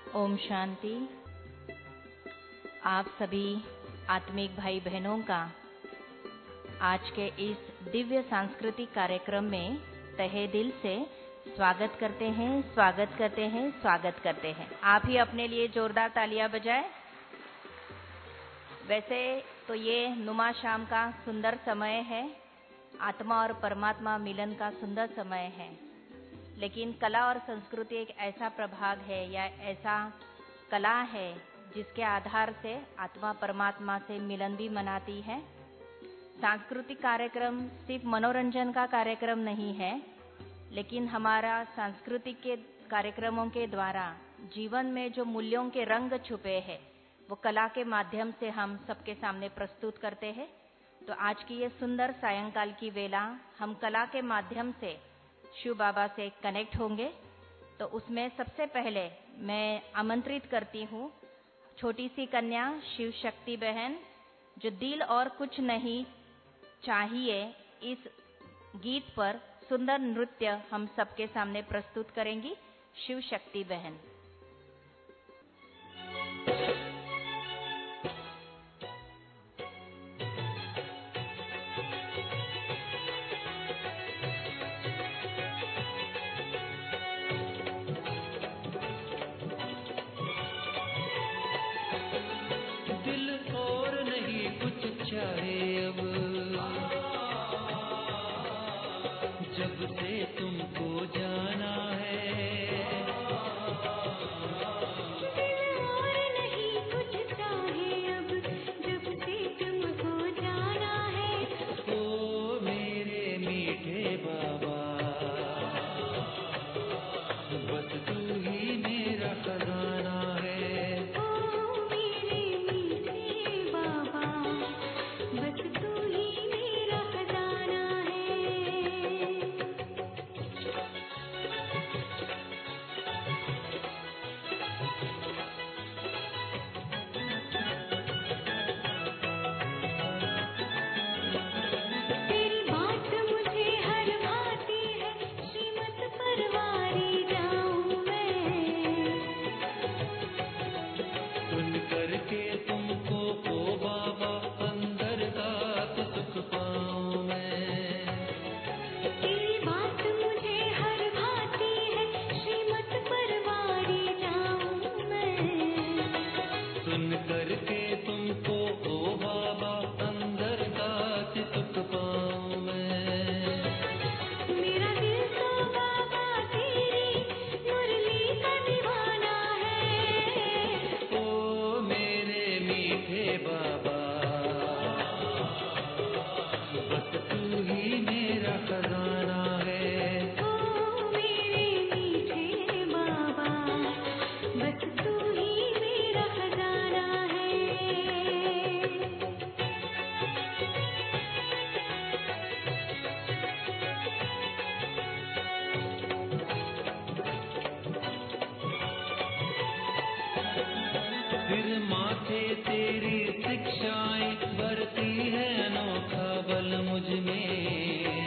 ओम शांति। आप सभी आत्मिक भाई बहनों का आज के इस दिव्य सांस्कृतिक कार्यक्रम में तहे दिल से स्वागत करते हैं, स्वागत करते हैं, स्वागत करते हैं। आप ही अपने लिए जोरदार तालियां बजाएं। वैसे तो ये नुमा शाम का सुंदर समय है, आत्मा और परमात्मा मिलन का सुंदर समय है, लेकिन कला और संस्कृति एक ऐसा प्रभाग है या ऐसा कला है जिसके आधार से आत्मा परमात्मा से मिलन भी मनाती है। सांस्कृतिक कार्यक्रम सिर्फ मनोरंजन का कार्यक्रम नहीं है, लेकिन हमारा सांस्कृतिक के कार्यक्रमों के द्वारा जीवन में जो मूल्यों के रंग छुपे हैं वो कला के माध्यम से हम सबके सामने प्रस्तुत करते हैं। तो आज की ये सुंदर सायंकाल की वेला हम कला के माध्यम से शिव बाबा से कनेक्ट होंगे। तो उसमें सबसे पहले मैं आमंत्रित करती हूँ छोटी सी कन्या शिव शक्ति बहन, जो दिल और कुछ नहीं चाहिए इस गीत पर सुंदर नृत्य हम सबके सामने प्रस्तुत करेंगी। शिव शक्ति बहन। जब से तुमको जाना है, दिल और नहीं कुछ चाहे अब, जब से तुमको जाना है। ओ मेरे मीठे बाबा, बस तू ही मेरा खजाना है। ओ मेरे मीठे बाबा, बस तू ही मेरा खजाना है। तेरी बात मुझे हर भाती है, श्रीमत परवारी जाऊं मैं। सुन करके तुमको ओ बाबा, अंदर का तो सुख पाऊं मैं। तेरी बात मुझे हर भाती है, श्रीमत परवारी जाऊं मैं। सुन करके तुमको ओ बाबा, अंदर का तो सुख पाऊं मैं। मेरा दिल तो बाबा तेरी मुरली का दीवाना है। ओ मेरे मीठे बाबा, बस तू ही मेरा खजाना है। ओ मेरे मीठे बाबा, बस तू ही मेरा खजाना है। सिर माथे तेरी शिक्षाएं भरती है अनोखा बल मुझ में।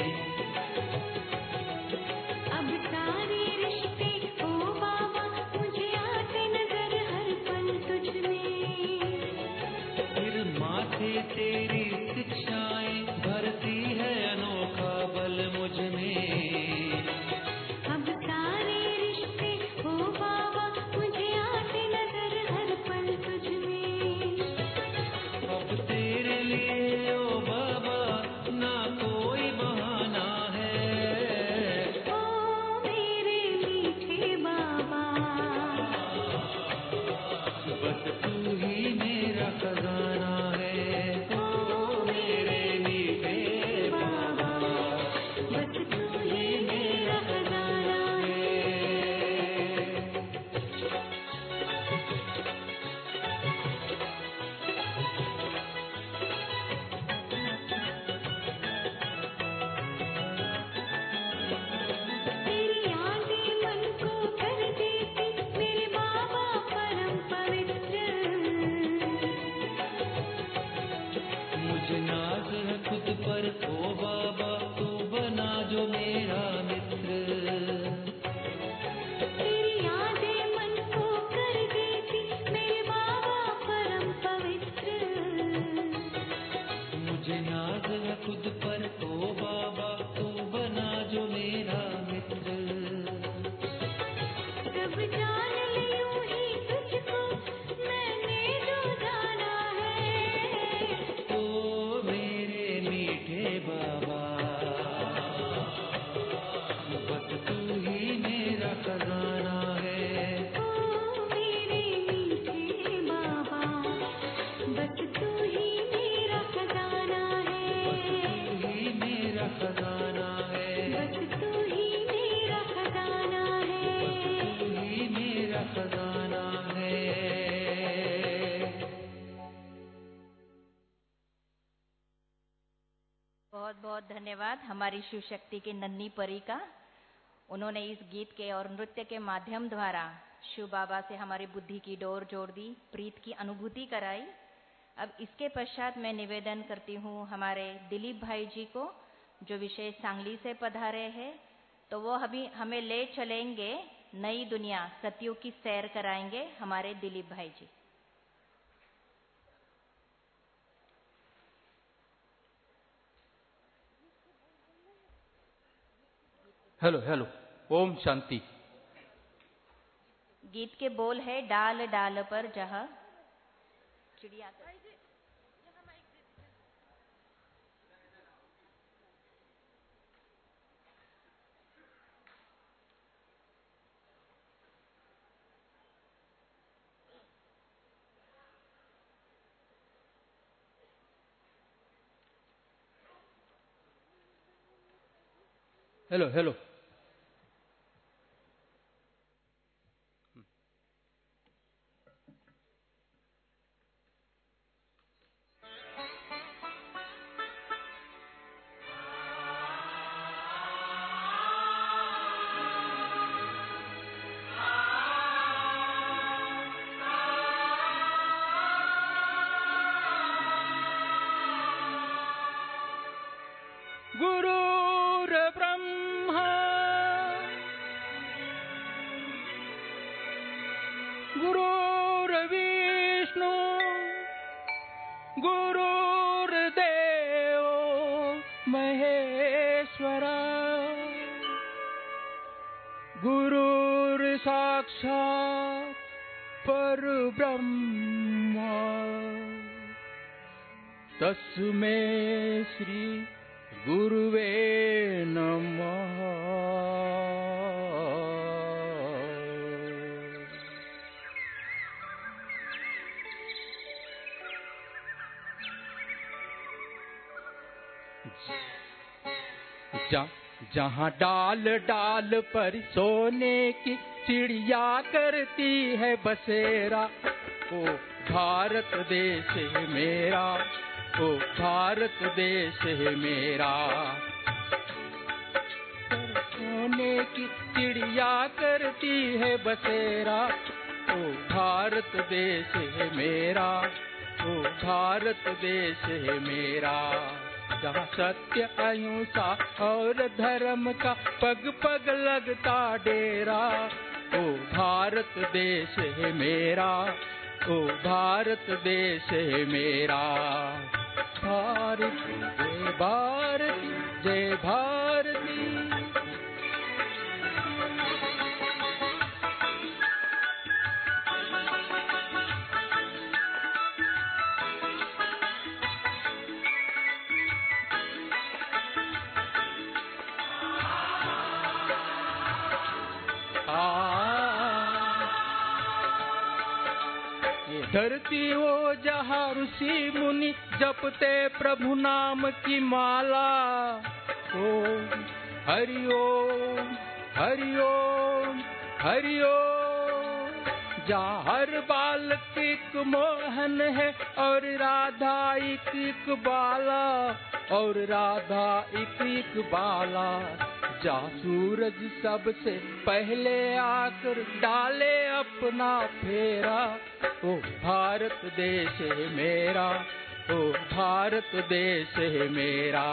अब सारे रिश्ते ओ बाबा मुझे आते नजर हर पल तुझ में। सिर माथे तेरी शिक्षाएं भरती है अनोखा बल मुझ में। अब सारे रिश्ते ओ बाबा मुझे आते नजर हर पल तुझ में। अब तेरे लिए ओ बाबा ना कोई बहाना बहुत धन्यवाद हमारी शिव शक्ति की नन्ही परी का। उन्होंने इस गीत के और नृत्य के माध्यम द्वारा शिव बाबा से हमारी बुद्धि की डोर जोड़ दी, प्रीत की अनुभूति कराई। अब इसके पश्चात मैं निवेदन करती हूँ हमारे दिलीप भाई जी को, जो विशेष सांगली से पधारे हैं, तो वो अभी हमें ले चलेंगे नई दुनिया, सतयुग की सैर कराएंगे हमारे दिलीप भाई जी। Hello hello, Om Shanti. गीत के बोल है डाल डाल पर जहाँ चिड़िया। Hello hello. गुरुर् ब्रह्मा गुरुर्विष्णु गुरुर्देव महेश्वरा गुरुर्साक्षात् परब्रह्मा तस्मै श्री गुरुवे नमः। जहाँ डाल डाल पर सोने की चिड़िया करती है बसेरा, ओ भारत देश है मेरा, ओ भारत देश है मेरा। सोने की चिड़िया करती है बसेरा, ओ भारत देश है मेरा, ओ भारत देश है मेरा। जहाँ सत्य अहिंसा और धर्म का पग पग लगता डेरा, ओ भारत देश है मेरा, ओ भारत देश है मेरा। भारती जय भारती जय भारती। धरती वो जहाँ ऋषि मुनि जपते प्रभु नाम की माला, ओम हरि ओम हरि ओम हरि ओम। जहाँ हर बालक एक मोहन है और राधा एक बाला, और राधा एक बाला। जहाँ सूरज सबसे पहले आकर डाले अपना फेरा, ओ भारत देश है मेरा, ओ भारत देश है मेरा।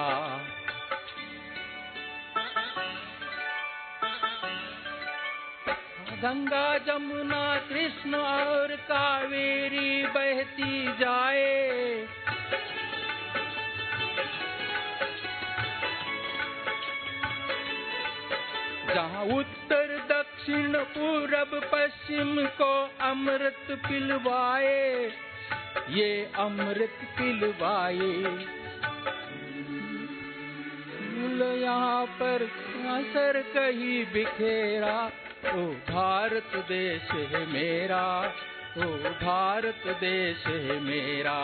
गंगा जमुना कृष्ण और कावेरी बहती जाए, जहाँ उत्तर दक्षिण पूरब पश्चिम को अमृत पिलवाए, ये अमृत पिलवाए। यहाँ पर असर कहीं बिखेरा, ओ भारत देश है मेरा, ओ भारत देश है मेरा।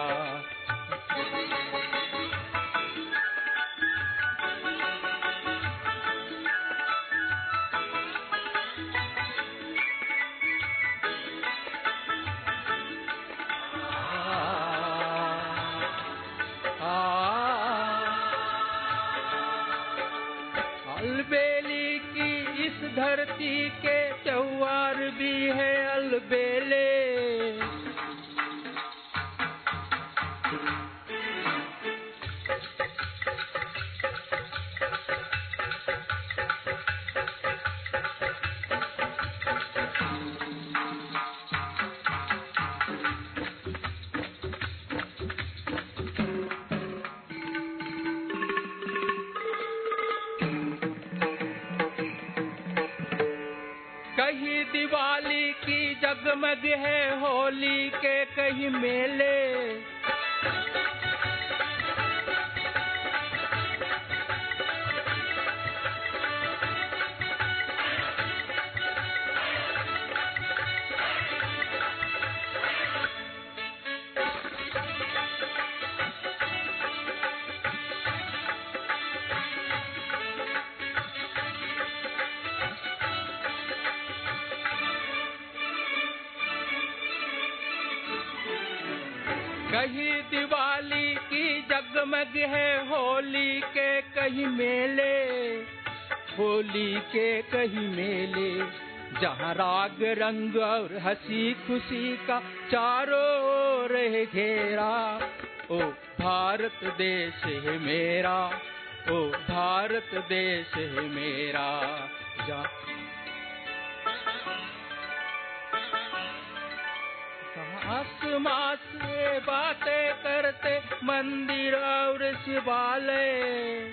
खुशी के त्योहार भी है अलबेले। कहीं दिवाली की जगमग है होली के कहीं मेले। कहीं दिवाली की जगमग है होली के कहीं मेले। होली के कहीं मेले जहाँ राग रंग और हंसी खुशी का चारों ओर है घेरा। ओ भारत देश है मेरा, ओ भारत देश है मेरा। आसमां से बातें करते मंदिर और शिवालय।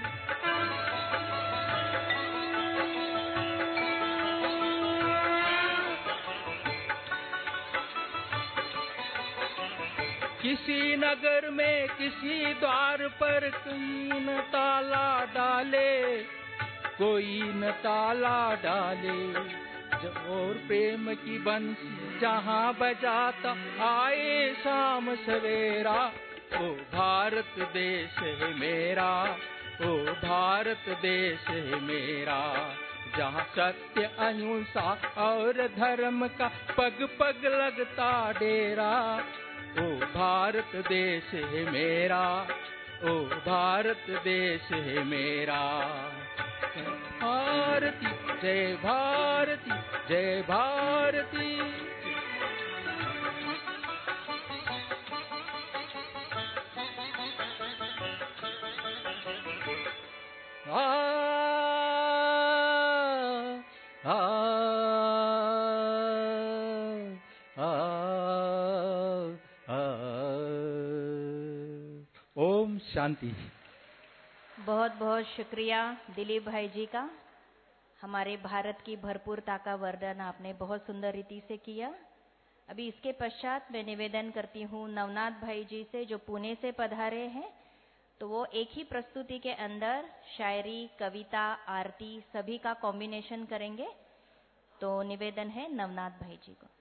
किसी नगर में किसी द्वार पर कोई न ताला डाले, कोई न ताला डाले। और प्रेम की बंसी जहाँ बजाता आए शाम सवेरा। ओ भारत देश है मेरा, ओ भारत देश है मेरा। जहाँ सत्य अहिंसा और धर्म का पग पग लगता डेरा। ओ भारत देश है मेरा, ओ भारत देश है मेरा। भारती जय भारती जय भारती। आ आ आ आ ओम शांति। बहुत बहुत शुक्रिया दिलीप भाई जी का। हमारे भारत की भरपूरता का वर्णन आपने बहुत सुंदर रीति से किया। अभी इसके पश्चात मैं निवेदन करती हूँ नवनाथ भाई जी से, जो पुणे से पधारे हैं, तो वो एक ही प्रस्तुति के अंदर शायरी, कविता, आरती सभी का कॉम्बिनेशन करेंगे। तो निवेदन है नवनाथ भाई जी को।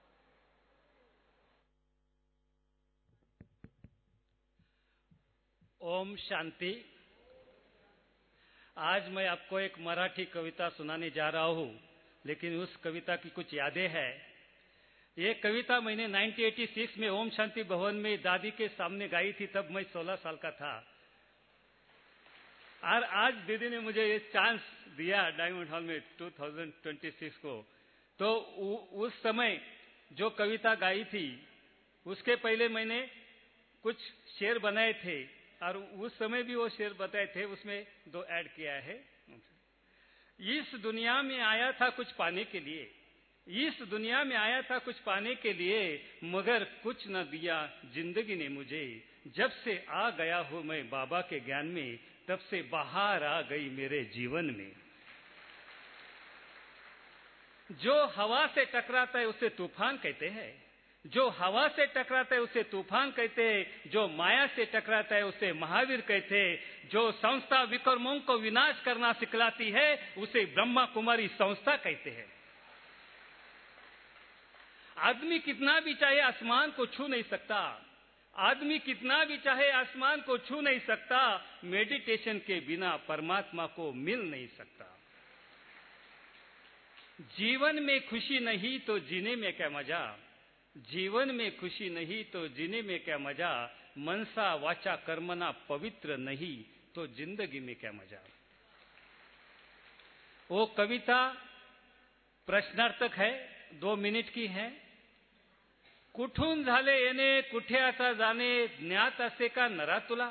ओम शांति। आज मैं आपको एक मराठी कविता सुनाने जा रहा हूँ, लेकिन उस कविता की कुछ यादें हैं। ये कविता मैंने 1986 में ओम शांति भवन में दादी के सामने गाई थी, तब मैं 16 साल का था। और आज दीदी ने मुझे ये चांस दिया डायमंड हॉल में 2026 को। तो उस समय जो कविता गाई थी उसके पहले मैंने कुछ शेर बनाए थे, और उस समय भी वो शेर बताए थे, उसमें 2 ऐड किया है। इस दुनिया में आया था कुछ पाने के लिए, इस दुनिया में आया था कुछ पाने के लिए, मगर कुछ न दिया जिंदगी ने मुझे। जब से आ गया हूं मैं बाबा के ज्ञान में, तब से बाहर आ गई मेरे जीवन में। जो हवा से टकराता है उसे तूफान कहते हैं, जो हवा से टकराता है उसे तूफान कहते हैं, जो माया से टकराता है उसे महावीर कहते हैं, जो संस्था विक्रमों को विनाश करना सिखलाती है उसे ब्रह्मा कुमारी संस्था कहते हैं। आदमी कितना भी चाहे आसमान को छू नहीं सकता, आदमी कितना भी चाहे आसमान को छू नहीं सकता, मेडिटेशन के बिना परमात्मा को मिल नहीं सकता। जीवन में खुशी नहीं तो जीने में क्या मजा, जीवन में खुशी नहीं तो जीने में क्या मजा, मनसा वाचा कर्मना पवित्र नहीं तो जिंदगी में क्या मजा। वो कविता प्रश्नार्थक है, 2 मिनिट की है. कुठून झाले येणे, कुठे आता जाणे, ज्ञात असे का नरा तुला?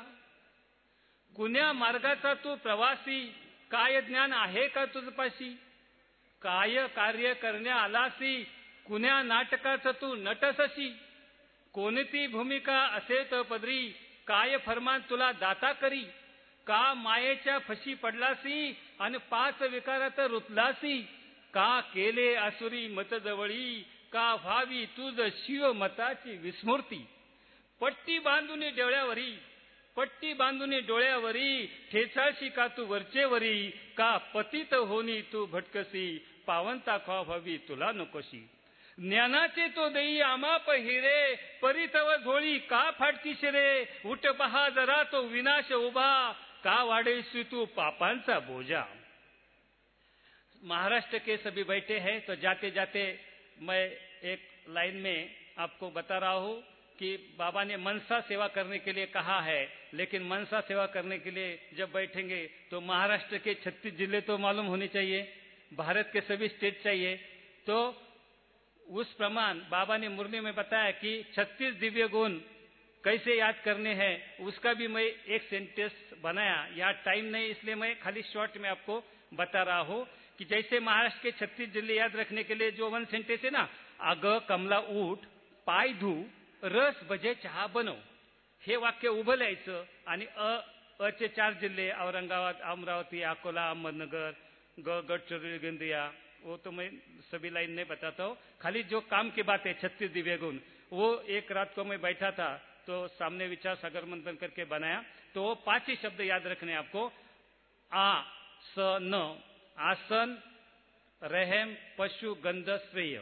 कुण्या मार्गाचा तू प्रवासी, काय ज्ञान आहे का तुझपाशी? काय कार्य करण्या आलासी, कुण्या नाटकाचं तू नटसशी? कोणती भूमिका असे तर पदरी, काय फरमान तुला दाता करी? का मायेच्या फशी पडलासी, आणि 5 विकारात रुतलासी? का केले असुरी मत जवळी, का व्हावी तुझ शिव मताची विस्मृती? पट्टी बांधून डोळ्यावरी, पट्टी बांधून डोळ्यावरी, ठेचाळशी का तू वरचेवरी? का पतित होनी तू भटकसी, पावनता का व्हावी तुला नकोशी? ज्ञानाचे तो देई आमाप हिरे, परितव झोळी का फाटतीस रे? उठ पहा जरा तो विनाश उभा, का वाढेसी तू पापांचा बोजा? महाराष्ट्र के सभी बैठे हैं, तो जाते जाते मैं एक लाइन में आपको बता रहा हूं कि बाबा ने मनसा सेवा करने के लिए कहा है, लेकिन मनसा सेवा करने के लिए जब बैठेंगे तो महाराष्ट्र के 36 जिले तो मालूम होने चाहिए, भारत के सभी स्टेट चाहिए. तो उस प्रमाण बाबा ने मुरली में बताया कि 36 दिव्य गुण कैसे याद करने हैं, उसका भी मैं एक सेंटेंस बनाया. यहाँ टाइम नहीं, इसलिए मैं खाली शॉर्ट में आपको बता रहा हूँ कि जैसे महाराष्ट्र के 36 जिले याद रखने के लिए जो 1 सेंटेंस है ना, अग कमला उठ, पाय धू, रस भजे चहा बनव, हे वाक्य उभं लिहायचं. आणि अचे 4 जिल्हे औरंगाबाद, अमरावती, अकोला, अहमदनगर, गडचिरोली, गोंदिया, वो तो मैं सभी लाइन नहीं बताता हूँ. खाली जो काम की बात है 36 दिव्य गुण, वो एक रात को मैं बैठा था तो सामने विचार सागर मंथन करके बनाया. तो वो 5 ही शब्द याद रखने आपको. आ स न, आसन, रहम, पशु, गंध, श्रेय.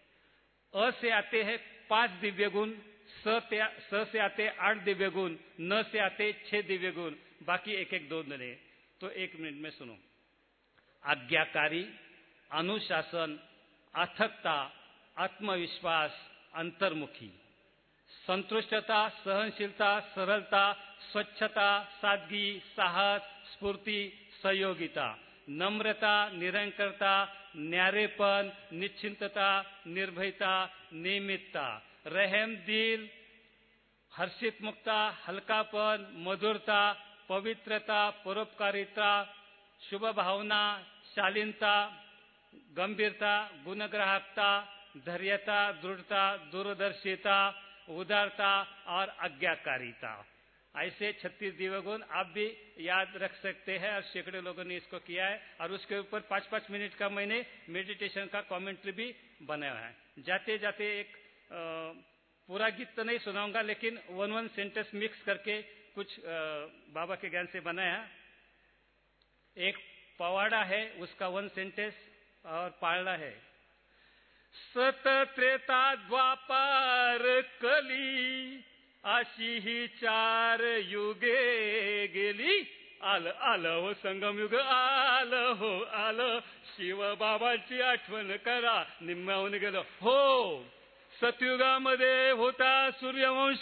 अ से आते हैं 5 दिव्य गुण, स से आते 8 दिव्य गुण, न से आते 6 दिव्य गुण, बाकी एक एक 2 ने. तो 1 मिनट में सुनो. आज्ञाकारी, अनुशासन, अथकता, आत्मविश्वास, अंतर्मुखी, संतुष्टता, सहनशीलता, सरलता, स्वच्छता, सादगी, साहस, स्फूर्ति, सहयोगिता, नम्रता, निरंकरता, न्यारेपन, निश्चिंतता, निर्भयता, नियमितता, रहम दिल, हर्षित मुक्ता, हलकापन, मधुरता, पवित्रता, परोपकारिता, शुभ भावना, शालीनता, गंभीरता, गुणग्राहकता, धैर्यता, दृढ़ता, दूरदर्शिता, उदारता और आज्ञाकारिता. ऐसे 36 दिव्य गुण आप भी याद रख सकते हैं, और सैकड़ों लोगों ने इसको किया है. और उसके ऊपर 5-5 मिनट का मैंने मेडिटेशन का कमेंट्री भी बनाया है. जाते जाते एक पूरा गीत तो नहीं सुनाऊंगा, लेकिन 1 सेंटेंस मिक्स करके कुछ बाबा के ज्ञान से बनाया. एक पवाड़ा है, उसका 1 सेंटेंस और पाळणा है. सत त्रेता द्वापार कली, अशी ही 4 युगे गेली. आलं आलं हो संगम युग, आलं हो आलं, शिव बाबाची आठवण करा, निम्म्याहून गेलं हो. सतयुगामध्ये होता सूर्यवंश,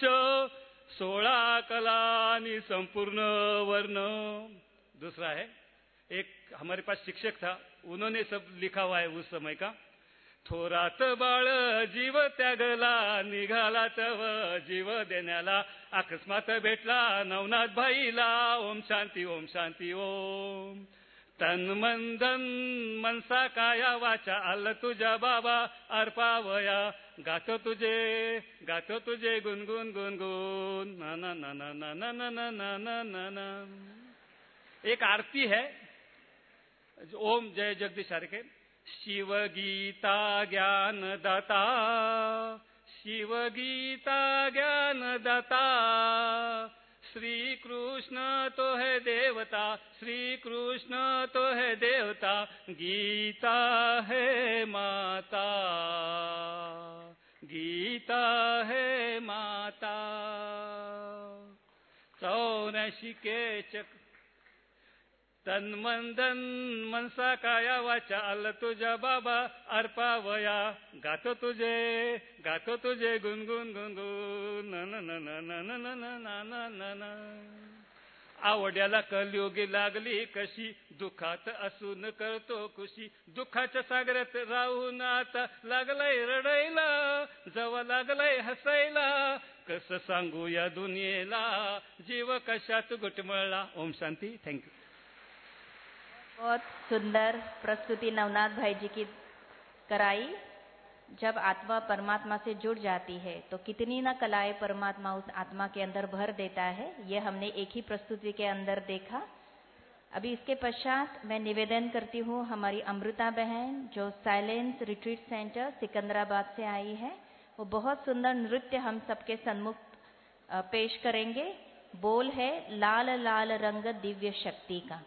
16 कला आणि संपूर्ण वर्ण. दूसरा है, एक हमारे पास शिक्षक था, उन्होंने सब लिखा हुआ है उस समय का. थोरात बाळ जीव त्यागला, निघाला तव जीव देण्याला, अकस्मात भेटला नवनाथ भाईला. ओम शांती ओम शांती ओम. तन मन धन मनसा काया वाचा, आलं तुझ्या बाबा अर्पावया. गातो तुझे गुणगुण गुणगुण, ना ना ना ना ना ना ना ना ना ना ना. एक आरती है, ओम जय जगदीश हरे के. शिव गीता ज्ञान दाता, शिव गीता ज्ञान दाता, श्री कृष्ण तो है देवता, श्री कृष्ण तो है देवता, गीता है माता, गीता है माता. 84 के चक्र, तन मन धन मनसा काया वाचा, आलं तुझ्या बाबा अर्पावया. गातो तुझे गुणगुण गुणगुण, ना ना ना ना ना ना ना ना ना ना. आवड्याला कलियुगी लागली कशी, दुःखात असून करतो खुशी. दुःखाच्या सागरात राहून आता लागलाय रडायला, जवा लागलाय हसायला, कसं सांगू या दुनियेला, जीव कशात घुटमळला. ओम शांती. थँक्यू. बहुत सुंदर प्रस्तुति नवनाथ भाई जी की कराई. जब आत्मा परमात्मा से जुड़ जाती है तो कितनी ना कलाएं परमात्मा उस आत्मा के अंदर भर देता है. ये हमने एक ही प्रस्तुति के अंदर देखा. अभी इसके पश्चात मैं निवेदन करती हूँ हमारी अमृता बहन जो साइलेंस रिट्रीट सेंटर सिकंदराबाद से आई है, वो बहुत सुंदर नृत्य हम सबके सन्मुख पेश करेंगे. बोल है लाल लाल रंग दिव्य शक्ति का.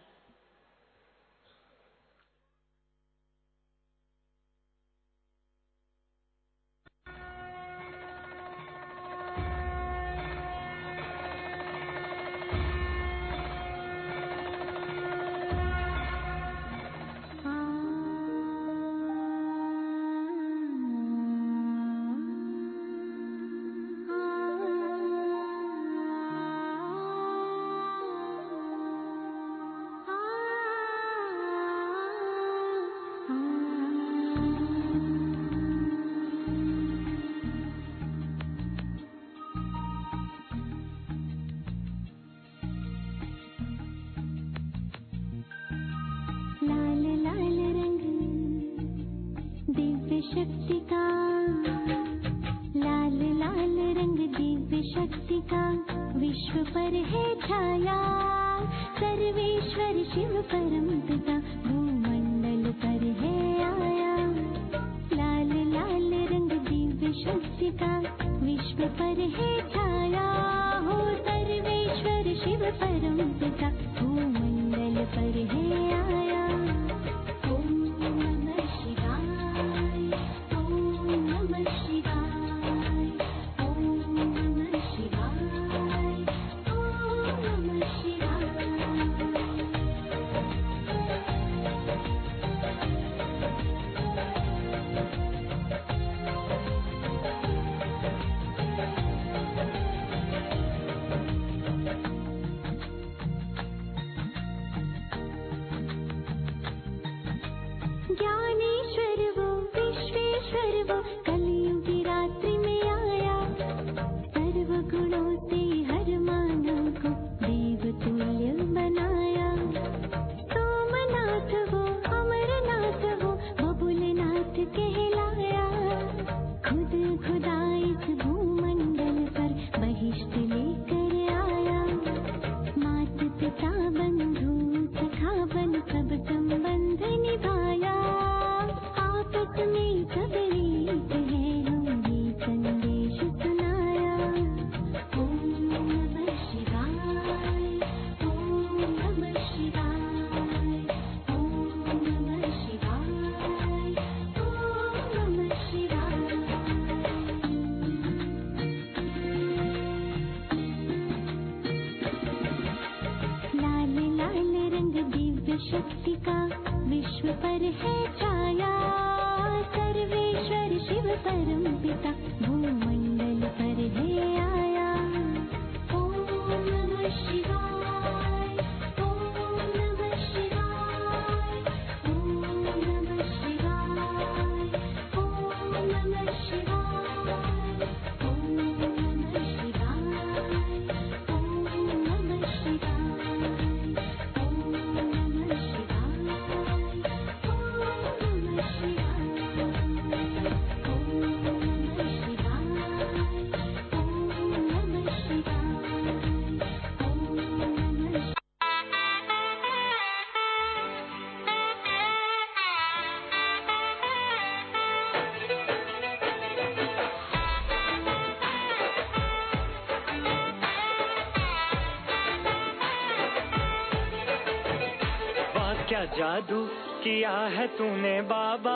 क्या जादू किया है तूने बाबा,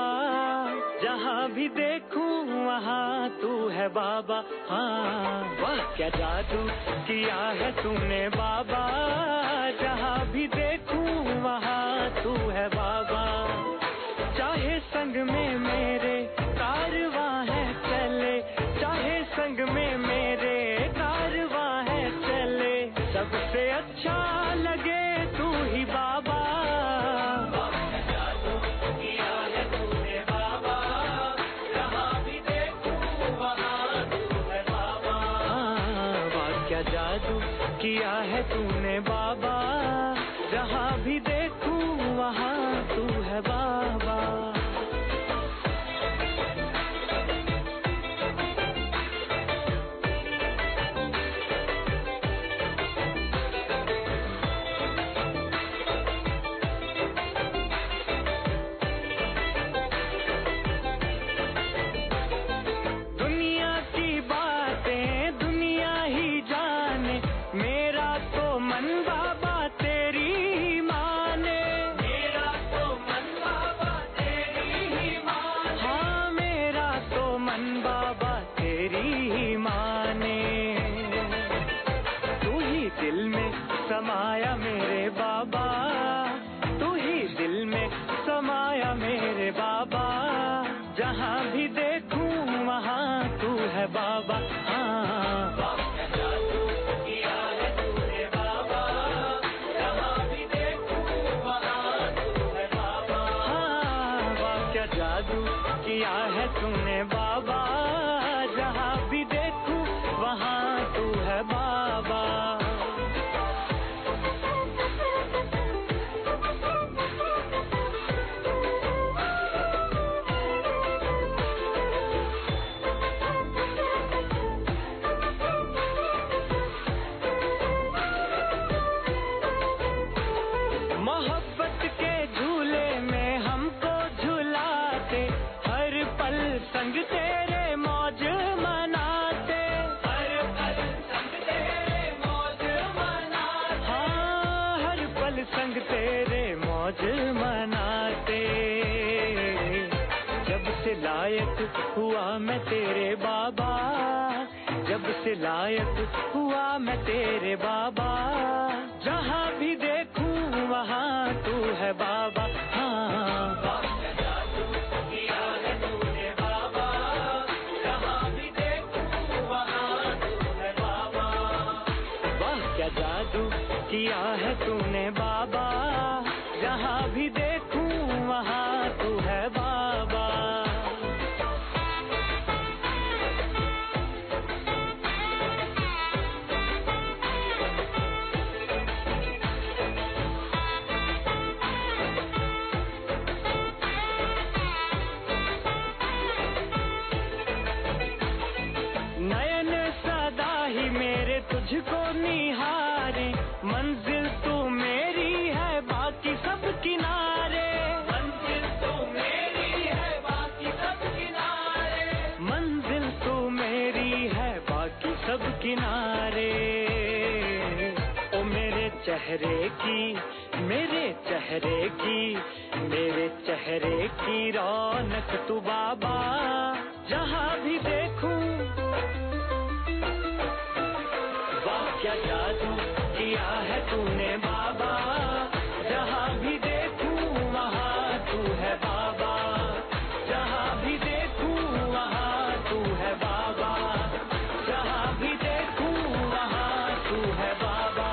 जहाँ भी देखूं वहाँ तू है बाबा. हाँ वाह क्या जादू किया है तूने बाबा, जहाँ भी देखूं वहाँ तू है बाबा. चाहे संग में मेरे कारवां है चले, चाहे संग में मेरे कारवां है चले, सबसे अच्छा जादू किया है तूने बाबा, जहाँ भी देखूं वहाँ तू है बाबा। समाया मेरे बाबा, तू ही दिल में समाया मेरे बाबा, जहाँ भी देखूं वहाँ तू है बाबा। हाँ, जादू किया है तूने बाबा, जहाँ भी देखूं वहाँ तू है बाबा। हाँ, वाह क्या जादू किया है तूने बाबा, जहाँ भी देखूं वहाँ तू है बाबा। संग तेरे मौज मनाते, हर पल संग तेरे मौज मनाते। हाँ, हर पल संग तेरे मौज मनाते। जब से लायक हुआ मैं तेरे बाबा, जब से लायक हुआ मैं तेरे बाबा, जहाँ भी देखूं वहाँ तू है बाबा। हाँ, जादू किया है तूने बाबा, जहाँ भी देखूं वहाँ तू है बाबा। नयन सदा ही मेरे तुझको निहारे, मंजिल तू मेरी है बाकी सब किनारे। मंजिल तू मेरी है बाकी सब किनारे। मंजिल तू मेरी है बाकी सब किनारे। ओ मेरे चेहरे की, मेरे चेहरे की, मेरे चेहरे की रौनक तू बाबा, जहाँ भी देखूं। क्या जादू किया है तूने बाबा, जहाँ भी देखूं वहाँ तू है बाबा, जहाँ भी देखूं वहाँ तू है बाबा, जहाँ भी देखूं वहाँ तू है बाबा।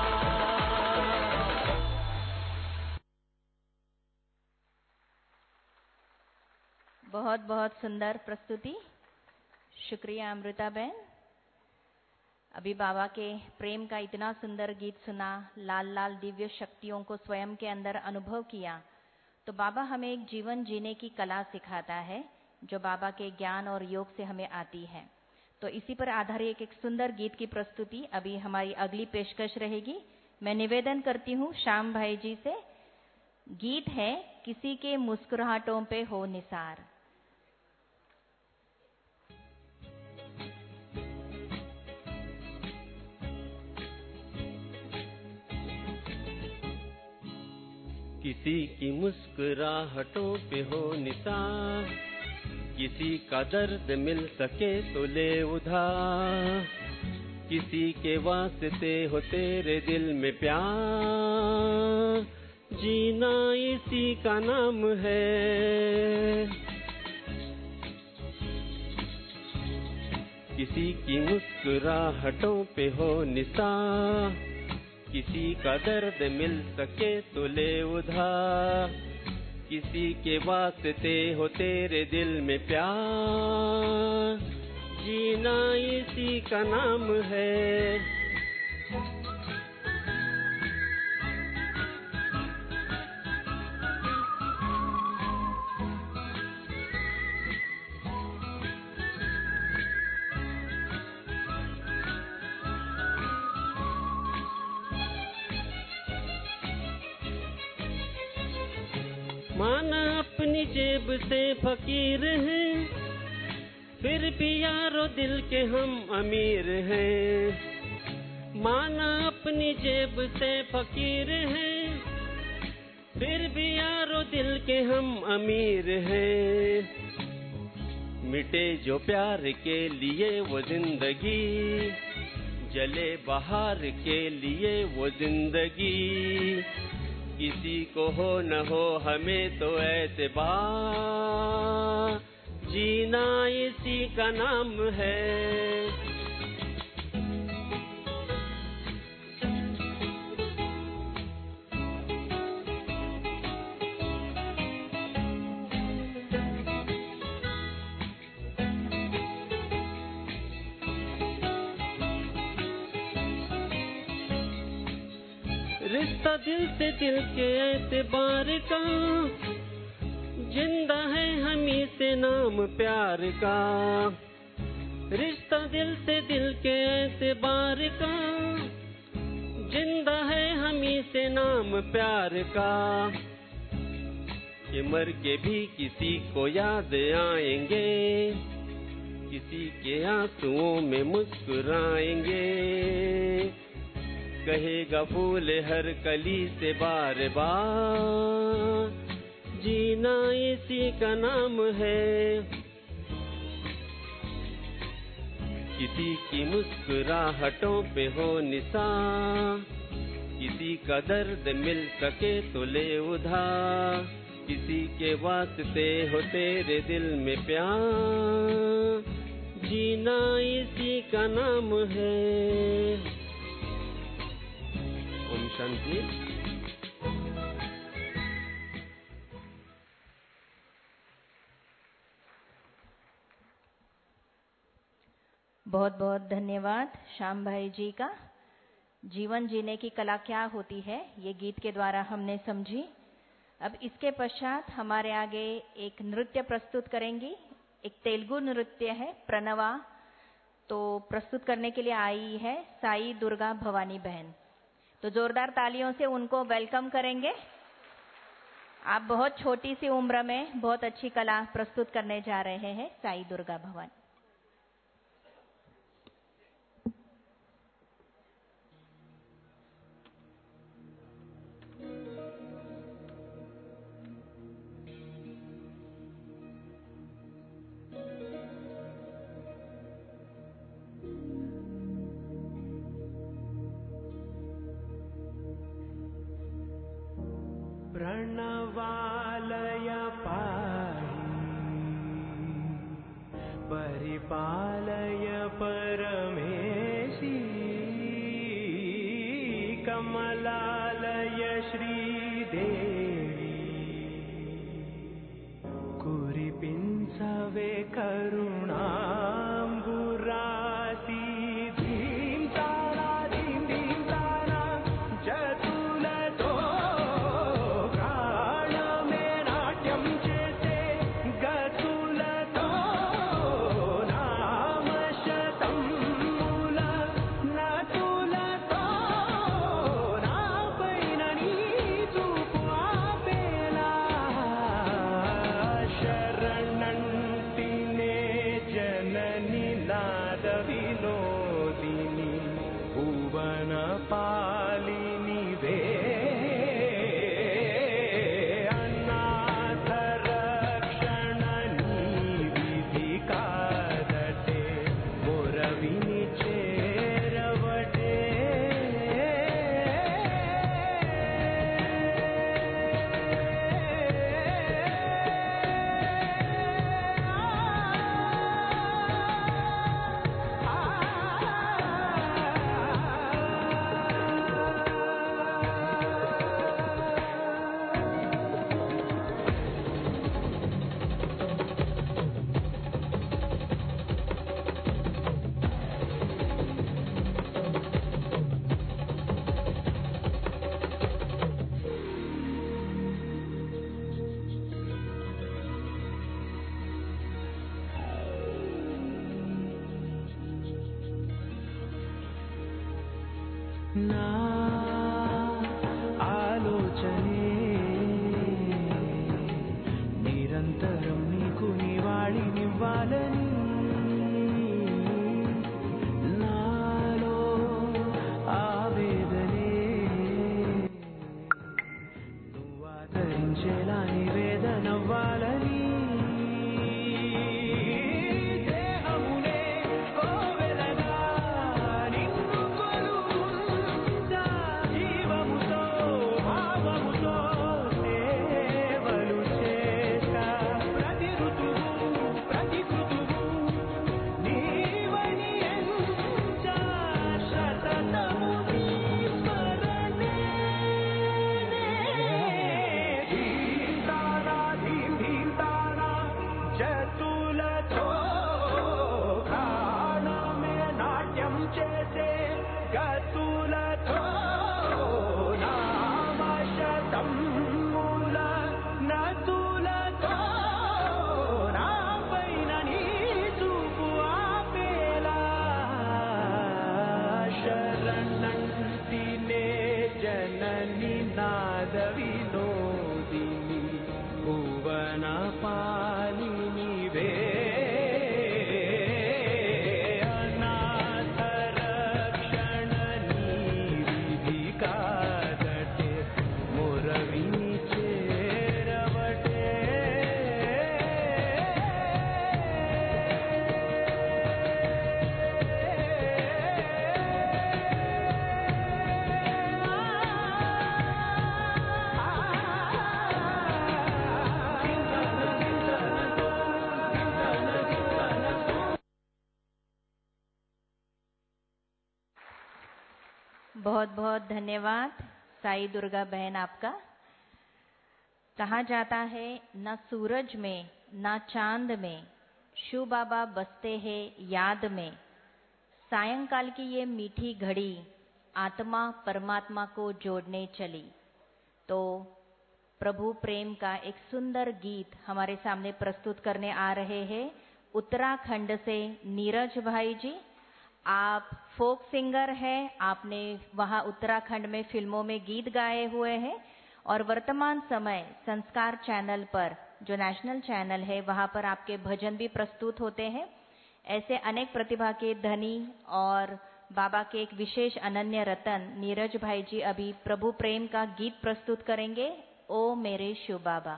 बहुत बहुत सुंदर प्रस्तुति, शुक्रिया अमृता बहन। अभी बाबा के प्रेम का इतना सुंदर गीत सुना, लाल लाल दिव्य शक्तियों को स्वयं के अंदर अनुभव किया, तो बाबा हमें एक जीवन जीने की कला सिखाता है, जो बाबा के ज्ञान और योग से हमें आती है। तो इसी पर आधारित एक सुंदर गीत की प्रस्तुति अभी हमारी अगली पेशकश रहेगी। मैं निवेदन करती हूँ श्याम भाई जी से, गीत है किसी के मुस्कुराहटों पे हो निसार। किसी की मुस्कुराहटों पे हो निसार, किसी का दर्द मिल सके तो ले उधार, किसी के वास्ते हो तेरे दिल में प्यार, जीना इसी का नाम है। किसी की मुस्कुराहटों पे हो निसार, किसी का दर्द मिल सके तो ले उधार, किसी के वास्ते हो तेरे दिल में प्यार, जीना इसी का नाम है। माना अपनी जेब से फकीर हैं, फिर भी यारो दिल के हम अमीर हैं। माना अपनी जेब से फकीर हैं, फिर भी यारो दिल के हम अमीर हैं। मिटे जो प्यार के लिए वो जिंदगी, जले बहार के लिए वो जिंदगी। किसी को हो न हो हमें तो एतबार, जीना इसी का नाम है। रिश्ता दिल से दिल के एतबार का, जिंदा है हमी से नाम प्यार का। रिश्ता दिल से दिल के एतबार का, जिंदा है हमी से नाम प्यार का। कि मर के भी किसी को याद आएंगे, किसी के आंसुओं में मुस्कुराएंगे। कहेगा फूल हर कली से बार बार, जीना इसी का नाम है। किसी की मुस्कुराहटों पे हो निशान, किसी का दर्द मिल सके तो ले उधार। किसी के वास्ते हो तेरे दिल में प्यार, जीना इसी का नाम है। ओम शांति। बहुत बहुत धन्यवाद श्याम भाई जी का। जीवन जीने की कला क्या होती है, ये गीत के द्वारा हमने समझी। अब इसके पश्चात हमारे आगे एक नृत्य प्रस्तुत करेंगी। एक तेलुगु नृत्य है प्रणवा, तो प्रस्तुत करने के लिए आई है साई दुर्गा भवानी बहन। तो जोरदार तालियों से उनको वेलकम करेंगे। आप बहुत छोटी सी उम्र में बहुत अच्छी कला प्रस्तुत करने जा रहे हैं, साई दुर्गा भवानी। प्रणवालय पाहि, परिपालय परमेशी। कमलालय श्रीदेवी, कुरिपिंचवे करुणांबुरासी। धीं तारा धीं धीं तारा जतुलतो, ना आलोचने विनोदिनी भुवन पालिनी वे अनाथ रक्षण नीरिधि कादटे मोरविनी चेरवटे बहुत बहुत धन्यवाद साई दुर्गा बहन आपका। कहा जाता है न सूरज में न चांद में शिव बाबा बसते हैं याद में। सायंकाल की ये मीठी घड़ी आत्मा परमात्मा को जोड़ने चली। तो प्रभु प्रेम का एक सुंदर गीत हमारे सामने प्रस्तुत करने आ रहे हैं उत्तराखंड से नीरज भाई जी। आप फोक सिंगर हैं, आपने वहाँ उत्तराखंड में फिल्मों में गीत गाए हुए हैं और वर्तमान समय संस्कार चैनल पर, जो नेशनल चैनल है, वहाँ पर आपके भजन भी प्रस्तुत होते हैं। ऐसे अनेक प्रतिभा के धनी और बाबा के एक विशेष अनन्य रतन नीरज भाई जी अभी प्रभु प्रेम का गीत प्रस्तुत करेंगे, ओ मेरे शिव बाबा।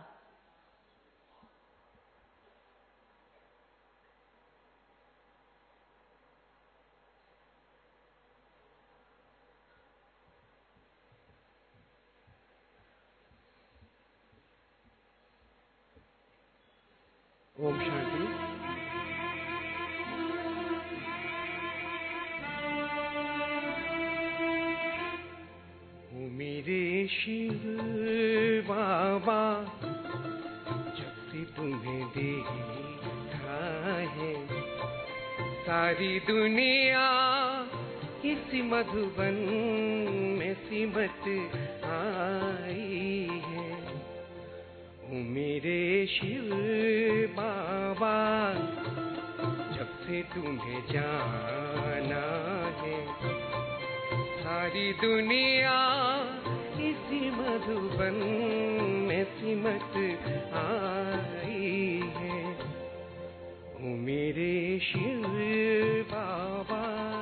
ओम शांति। ओ मेरे शिव बाबा, जब से तुम्हें देखा है सारी दुनिया इस मधुबन में सिमट आई है। ओ मेरे शिव बाबा, जब से तुम्हें जाना है सारी दुनिया इसी मधुबन में सिमट आई है। ओ मेरे शिव बाबा।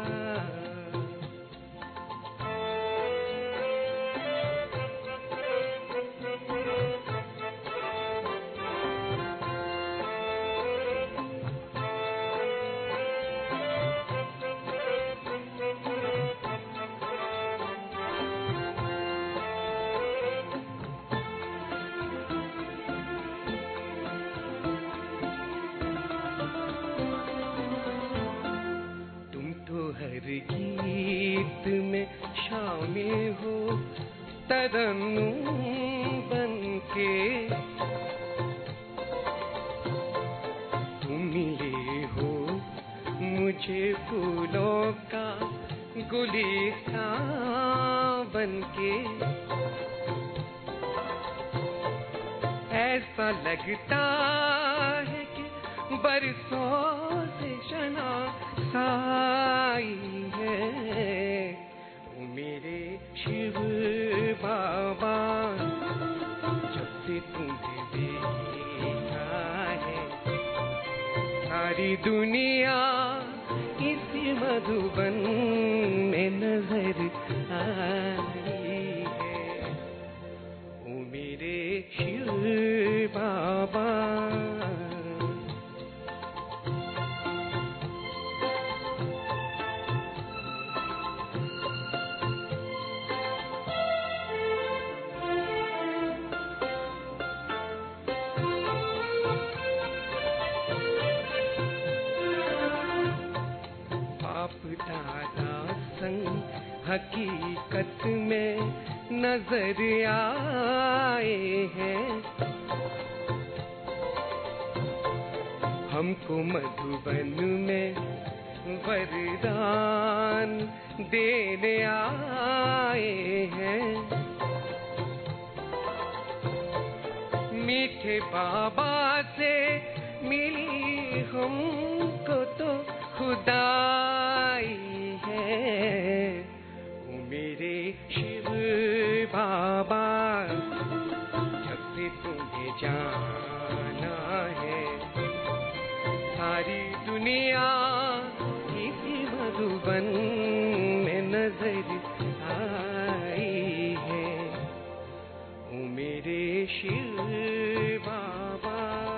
गीत में शामिल हो तरन्नुम बनके, तुम ये हो मुझे फूलों का गुलिस्तां बनके। ऐसा लगता है कि बरसों से शनासाई है। ओ मेरे शिव बाबा, जब से तुम्हें देखा है सारी दुनिया इसी मधुबन में नजर आई है। ओ मेरे शिव बाबा। दादा संग हकीकत में नजर आए हैं। हमको मधुबन में वरदान देने आए हैं। मीठे बाबा से मिली हमको तो खुदाई है। ओ मेरे शिव बाबा, मधुबन में नजर आई है, ओ मेरे शिव बाबा।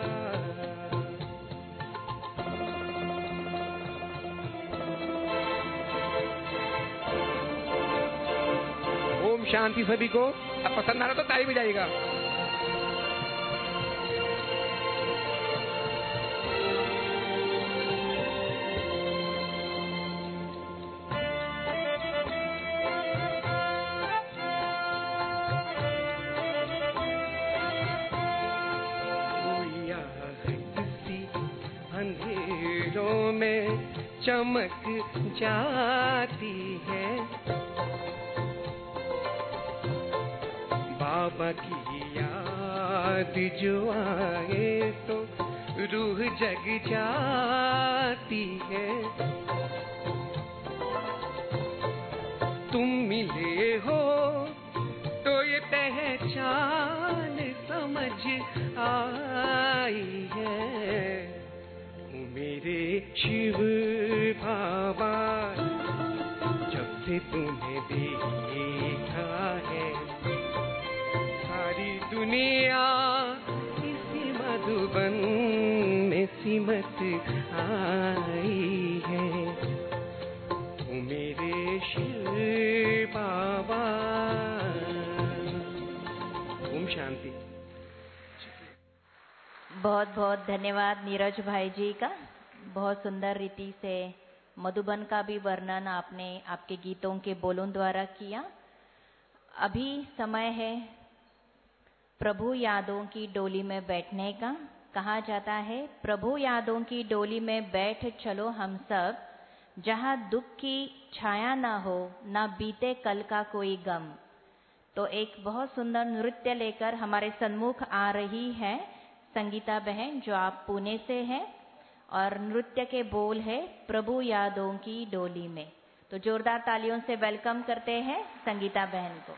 ओम शांति सभी को। अब पसंद आ रहा तो ताली बजाइएगा। अंधेरों में चमक जाती है, बाबा की याद जो आए तो रूह जग जाती है। तुम मिले हो तो ये पहचान समझ आई है, मेरे शिव बाबा। जब से तुम्हें देखा है सारी दुनिया इसी मधुबन में सिमट आई है, ओ मेरे शिव बाबा। ओम शांति। बहुत बहुत धन्यवाद नीरज भाई जी का। बहुत सुंदर रीति से मधुबन का भी वर्णन आपने आपके गीतों के बोलों द्वारा किया। अभी समय है प्रभु यादों की डोली में बैठने का। कहा जाता है प्रभु यादों की डोली में बैठ चलो हम सब, जहाँ दुख की छाया ना हो, ना बीते कल का कोई गम। तो एक बहुत सुंदर नृत्य लेकर हमारे सन्मुख आ रही है संगीता बहन, जो आप पुणे से हैं, और नृत्य के बोल है प्रभु यादों की डोली में। तो जोरदार तालियों से वेलकम करते हैं संगीता बहन को।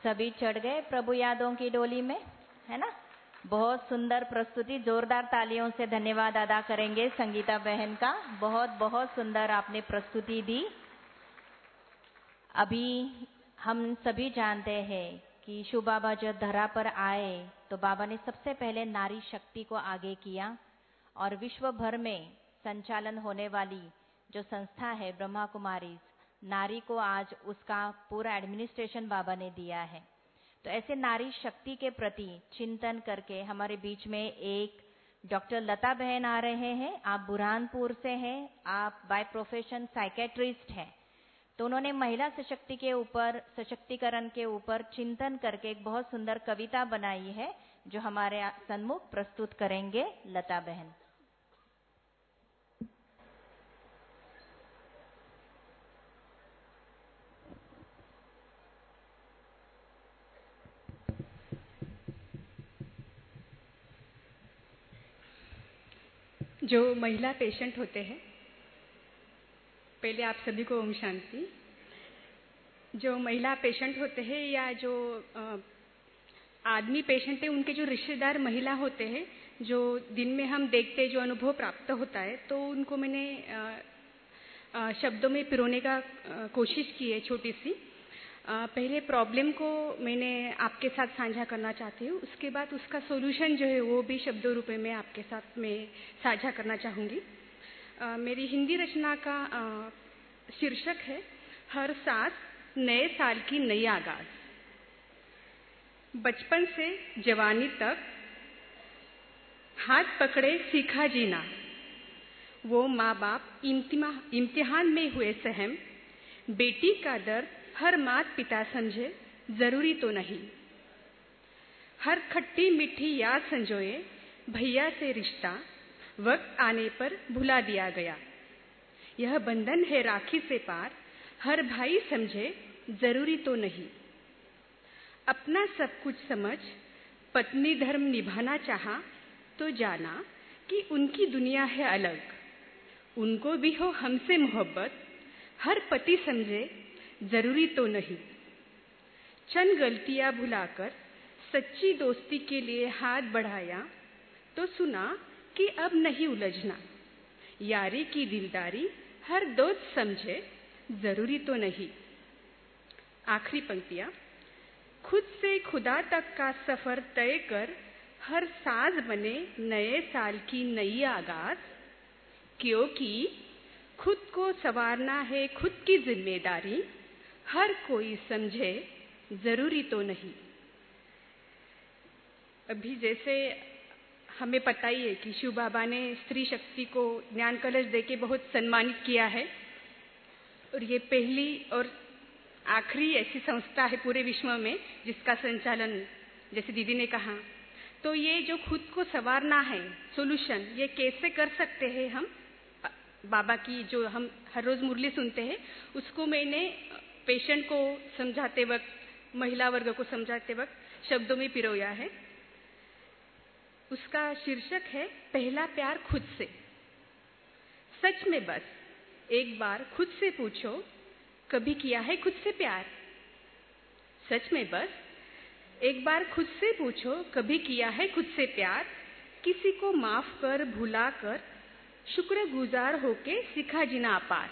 सभी चढ़ गए प्रभु यादों की डोली में, है ना? बहुत सुंदर प्रस्तुति, जोरदार तालियों से धन्यवाद अदा करेंगे संगीता बहन का। बहुत बहुत सुंदर आपने प्रस्तुति दी। अभी हम सभी जानते हैं कि शिव बाबा जब धरा पर आए तो बाबा ने सबसे पहले नारी शक्ति को आगे किया और विश्व भर में संचालन होने वाली जो संस्था है ब्रह्मा कुमारी नारी को आज उसका पूरा एडमिनिस्ट्रेशन बाबा ने दिया है। तो ऐसे नारी शक्ति के प्रति चिंतन करके हमारे बीच में एक डॉक्टर लता बहन आ रहे हैं। आप बुरहानपुर से हैं, आप बाय प्रोफेशन साइकेट्रिस्ट हैं। तो उन्होंने महिला सशक्तिकरण के ऊपर चिंतन करके एक बहुत सुंदर कविता बनाई है जो हमारे सन्मुख प्रस्तुत करेंगे लता बहन। जो महिला पेशेंट होते हैं, पहले आप सभी को ओम शांति। जो महिला पेशेंट होते हैं या जो आदमी पेशेंट है, उनके जो रिश्तेदार महिला होते हैं, जो दिन में हम देखते हैं, जो अनुभव प्राप्त होता है, तो उनको मैंने शब्दों में पिरोने का कोशिश की है छोटी सी। पहले प्रॉब्लम को मैंने आपके साथ साझा करना चाहती हूँ, उसके बाद उसका सॉल्यूशन जो है वो भी शब्दों रूप में आपके साथ में साझा करना चाहूँगी। मेरी हिंदी रचना का शीर्षक है हर सांस नए साल की नई आगाज। बचपन से जवानी तक हाथ पकड़े सीखा जीना, वो माँ बाप इम्तिहान में हुए सहम, बेटी का दर्द हर मात पिता समझे जरूरी तो नहीं। हर खट्टी मीठी याद संजोए भैया से रिश्ता, वक्त आने पर भुला दिया गया। यह बंधन है राखी से पार, हर भाई समझे जरूरी तो नहीं। अपना सब कुछ समझ पत्नी धर्म निभाना चाहा, तो जाना कि उनकी दुनिया है अलग। उनको भी हो हमसे मोहब्बत, हर पति समझे जरूरी तो नहीं। चंद गलतियां भुलाकर सच्ची दोस्ती के लिए हाथ बढ़ाया, तो सुना कि अब नहीं उलझना। यारी की दिलदारी हर दोस्त समझे जरूरी तो नहीं। आखिरी पंक्तियां। खुद से खुदा तक का सफर तय कर, हर साज बने नए साल की नई आगाज। क्योंकि खुद को संवारना है खुद की जिम्मेदारी, हर कोई समझे जरूरी तो नहीं। अभी जैसे हमें पता ही है कि शिव बाबा ने स्त्री शक्ति को ज्ञान कलश देके बहुत सम्मानित किया है, और ये पहली और आखिरी ऐसी संस्था है पूरे विश्व में जिसका संचालन, जैसे दीदी ने कहा, तो ये जो खुद को संवारना है सॉल्यूशन, ये कैसे कर सकते हैं हम, बाबा की जो हम हर रोज मुरली सुनते हैं, उसको मैंने पेशेंट को समझाते वक्त, महिला वर्ग को समझाते वक्त शब्दों में पिरोया है। उसका शीर्षक है पहला प्यार खुद से। सच में बस एक बार खुद से पूछो, कभी किया है खुद से प्यार? सच में बस एक बार खुद से पूछो, कभी किया है खुद से प्यार? किसी को माफ कर भुला कर शुक्रगुजार होके सीखा जीना अपार।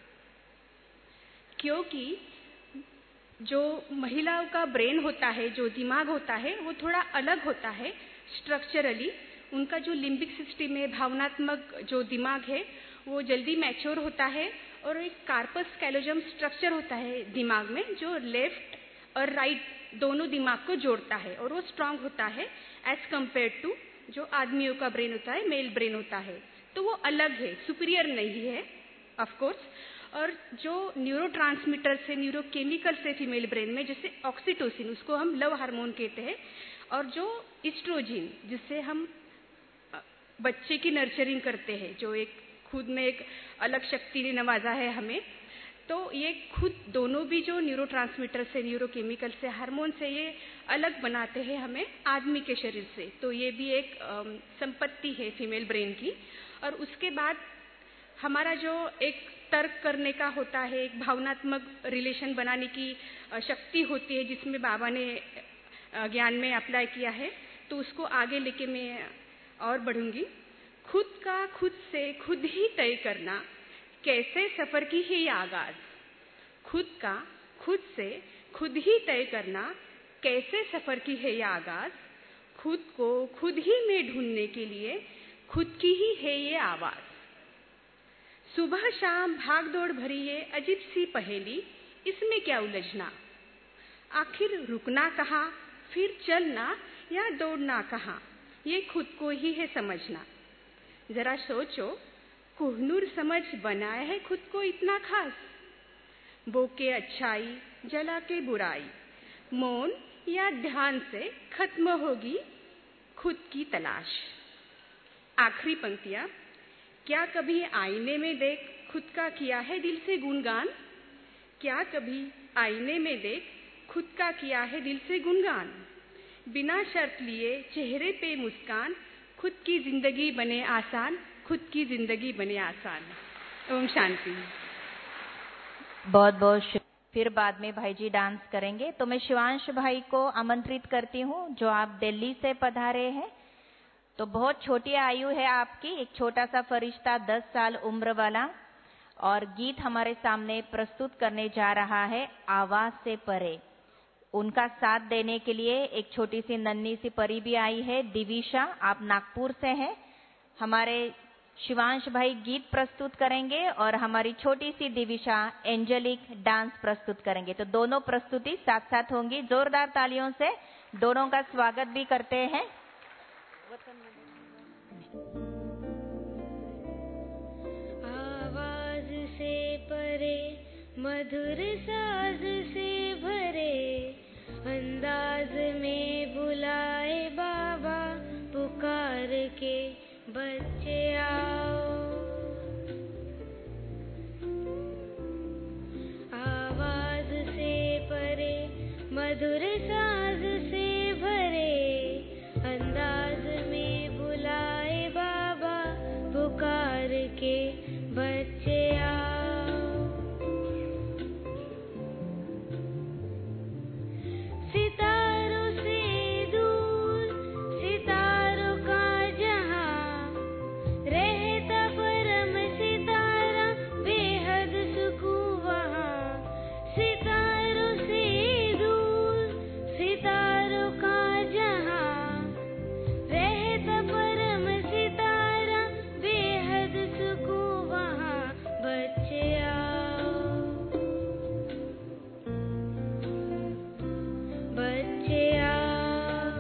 क्योंकि जो महिलाओं का ब्रेन होता है, जो दिमाग होता है, वो थोड़ा अलग होता है स्ट्रक्चरली। उनका जो लिम्बिक सिस्टम है, भावनात्मक जो दिमाग है, वो जल्दी मैच्योर होता है, और एक कार्पस कैलोजम स्ट्रक्चर होता है दिमाग में, जो लेफ्ट और राइट दोनों दिमाग को जोड़ता है, और वो स्ट्रांग होता है एज कंपेयर टू जो आदमियों का ब्रेन होता है, मेल ब्रेन होता है। तो वो अलग है, सुपीरियर नहीं है ऑफ कोर्स। और जो न्यूरोट्रांसमीटर से, न्यूरोकेमिकल से फीमेल ब्रेन में, जैसे ऑक्सीटोसिन, उसको हम लव हार्मोन कहते हैं, और जो एस्ट्रोजन जिससे हम बच्चे की नर्चरिंग करते हैं, जो एक खुद में एक अलग शक्ति ने नवाजा है हमें, तो ये खुद दोनों भी जो न्यूरोट्रांसमीटर से, न्यूरोकेमिकल से, हार्मोन से ये अलग बनाते हैं हमें आदमी के शरीर से। तो ये भी एक संपत्ति है फीमेल ब्रेन की। और उसके बाद हमारा जो एक तर्क करने का होता है, एक भावनात्मक रिलेशन बनाने की शक्ति होती है, जिसमें बाबा ने ज्ञान में अप्लाई किया है, तो उसको आगे लेके मैं और बढ़ूंगी। खुद का खुद से खुद ही तय करना, कैसे सफर की है ये आगाज। खुद का खुद से खुद ही तय करना, कैसे सफर की है ये आगाज। खुद को खुद ही में ढूंढने के लिए खुद की ही है ये आवाज। सुबह शाम भाग दौड़ भरी ये अजीब सी पहेली, इसमें क्या उलझना। आखिर रुकना कहाँ, फिर चलना या दौड़ना कहाँ, ये खुद को ही है समझना। जरा सोचो, कोहनूर समझ बनाया है खुद को इतना खास। बो के अच्छाई, जला के बुराई, मौन या ध्यान से खत्म होगी खुद की तलाश। आखिरी पंक्तियां, क्या कभी आईने में देख खुद का किया है दिल से गुणगान। क्या कभी आईने में देख खुद का किया है दिल से गुणगान। बिना शर्त लिए चेहरे पे मुस्कान, खुद की जिंदगी बने आसान, खुद की जिंदगी बने आसान। ओम शांति। बहुत बहुत फिर बाद में भाई जी डांस करेंगे, तो मैं शिवांश भाई को आमंत्रित करती हूँ, जो आप दिल्ली से पधारे हैं। तो बहुत छोटी आयु है आपकी, एक छोटा सा फरिश्ता 10 साल उम्र वाला, और गीत हमारे सामने प्रस्तुत करने जा रहा है आवाज से परे। उनका साथ देने के लिए एक छोटी सी नन्ही सी परी भी आई है, दिविशा, आप नागपुर से हैं। हमारे शिवांश भाई गीत प्रस्तुत करेंगे और हमारी छोटी सी दिविशा एंजेलिक डांस प्रस्तुत करेंगे। तो दोनों प्रस्तुति साथ साथ होंगी। जोरदार तालियों से दोनों का स्वागत भी करते हैं। आवाज से परे, मधुर साज से भरे, अंदाज में बुलाए बाबा, पुकार के बच्चे आओ। आवाज से परे, मधुर साज से भरे, अंदाज में बुलाए बाबा, पुकार के बच्चे आओ। सितारों से दूर, सितारों का जहां, रहता परम सितारा, बेहद सुकून वहां। सितारों से दूर, सितारों का जहां, रहता परम सितारा, बेहद सुकून वहां। बच्चे आओ, बच्चे आओ।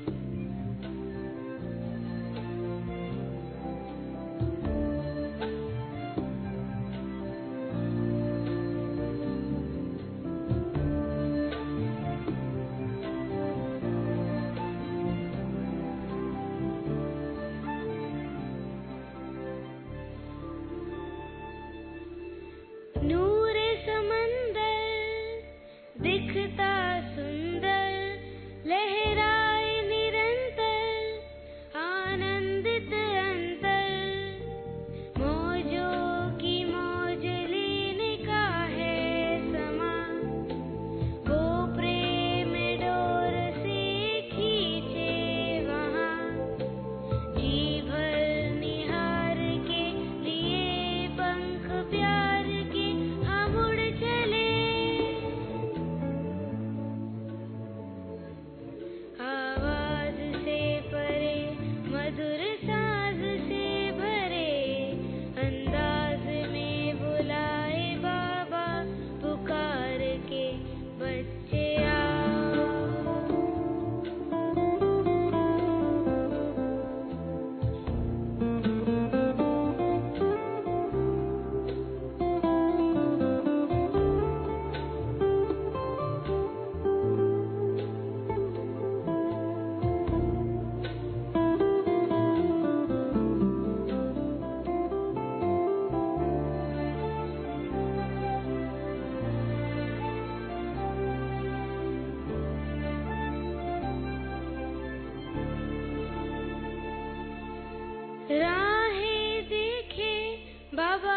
नूरे समंदर दिखता सुंदर, लहराए निरंतर, आनंदित अंतर। मौजों की मौज लेने का है समा, वो प्रेम डोर से खींचे वहां। जी भर निहार के लिए पंख प्यार के हम उड़ चले। आवाज से परे, मधुर साज से भरे, अंदाज में बुलाए बाबा, पुकार के बच्चे आओ। राहें देखे बाबा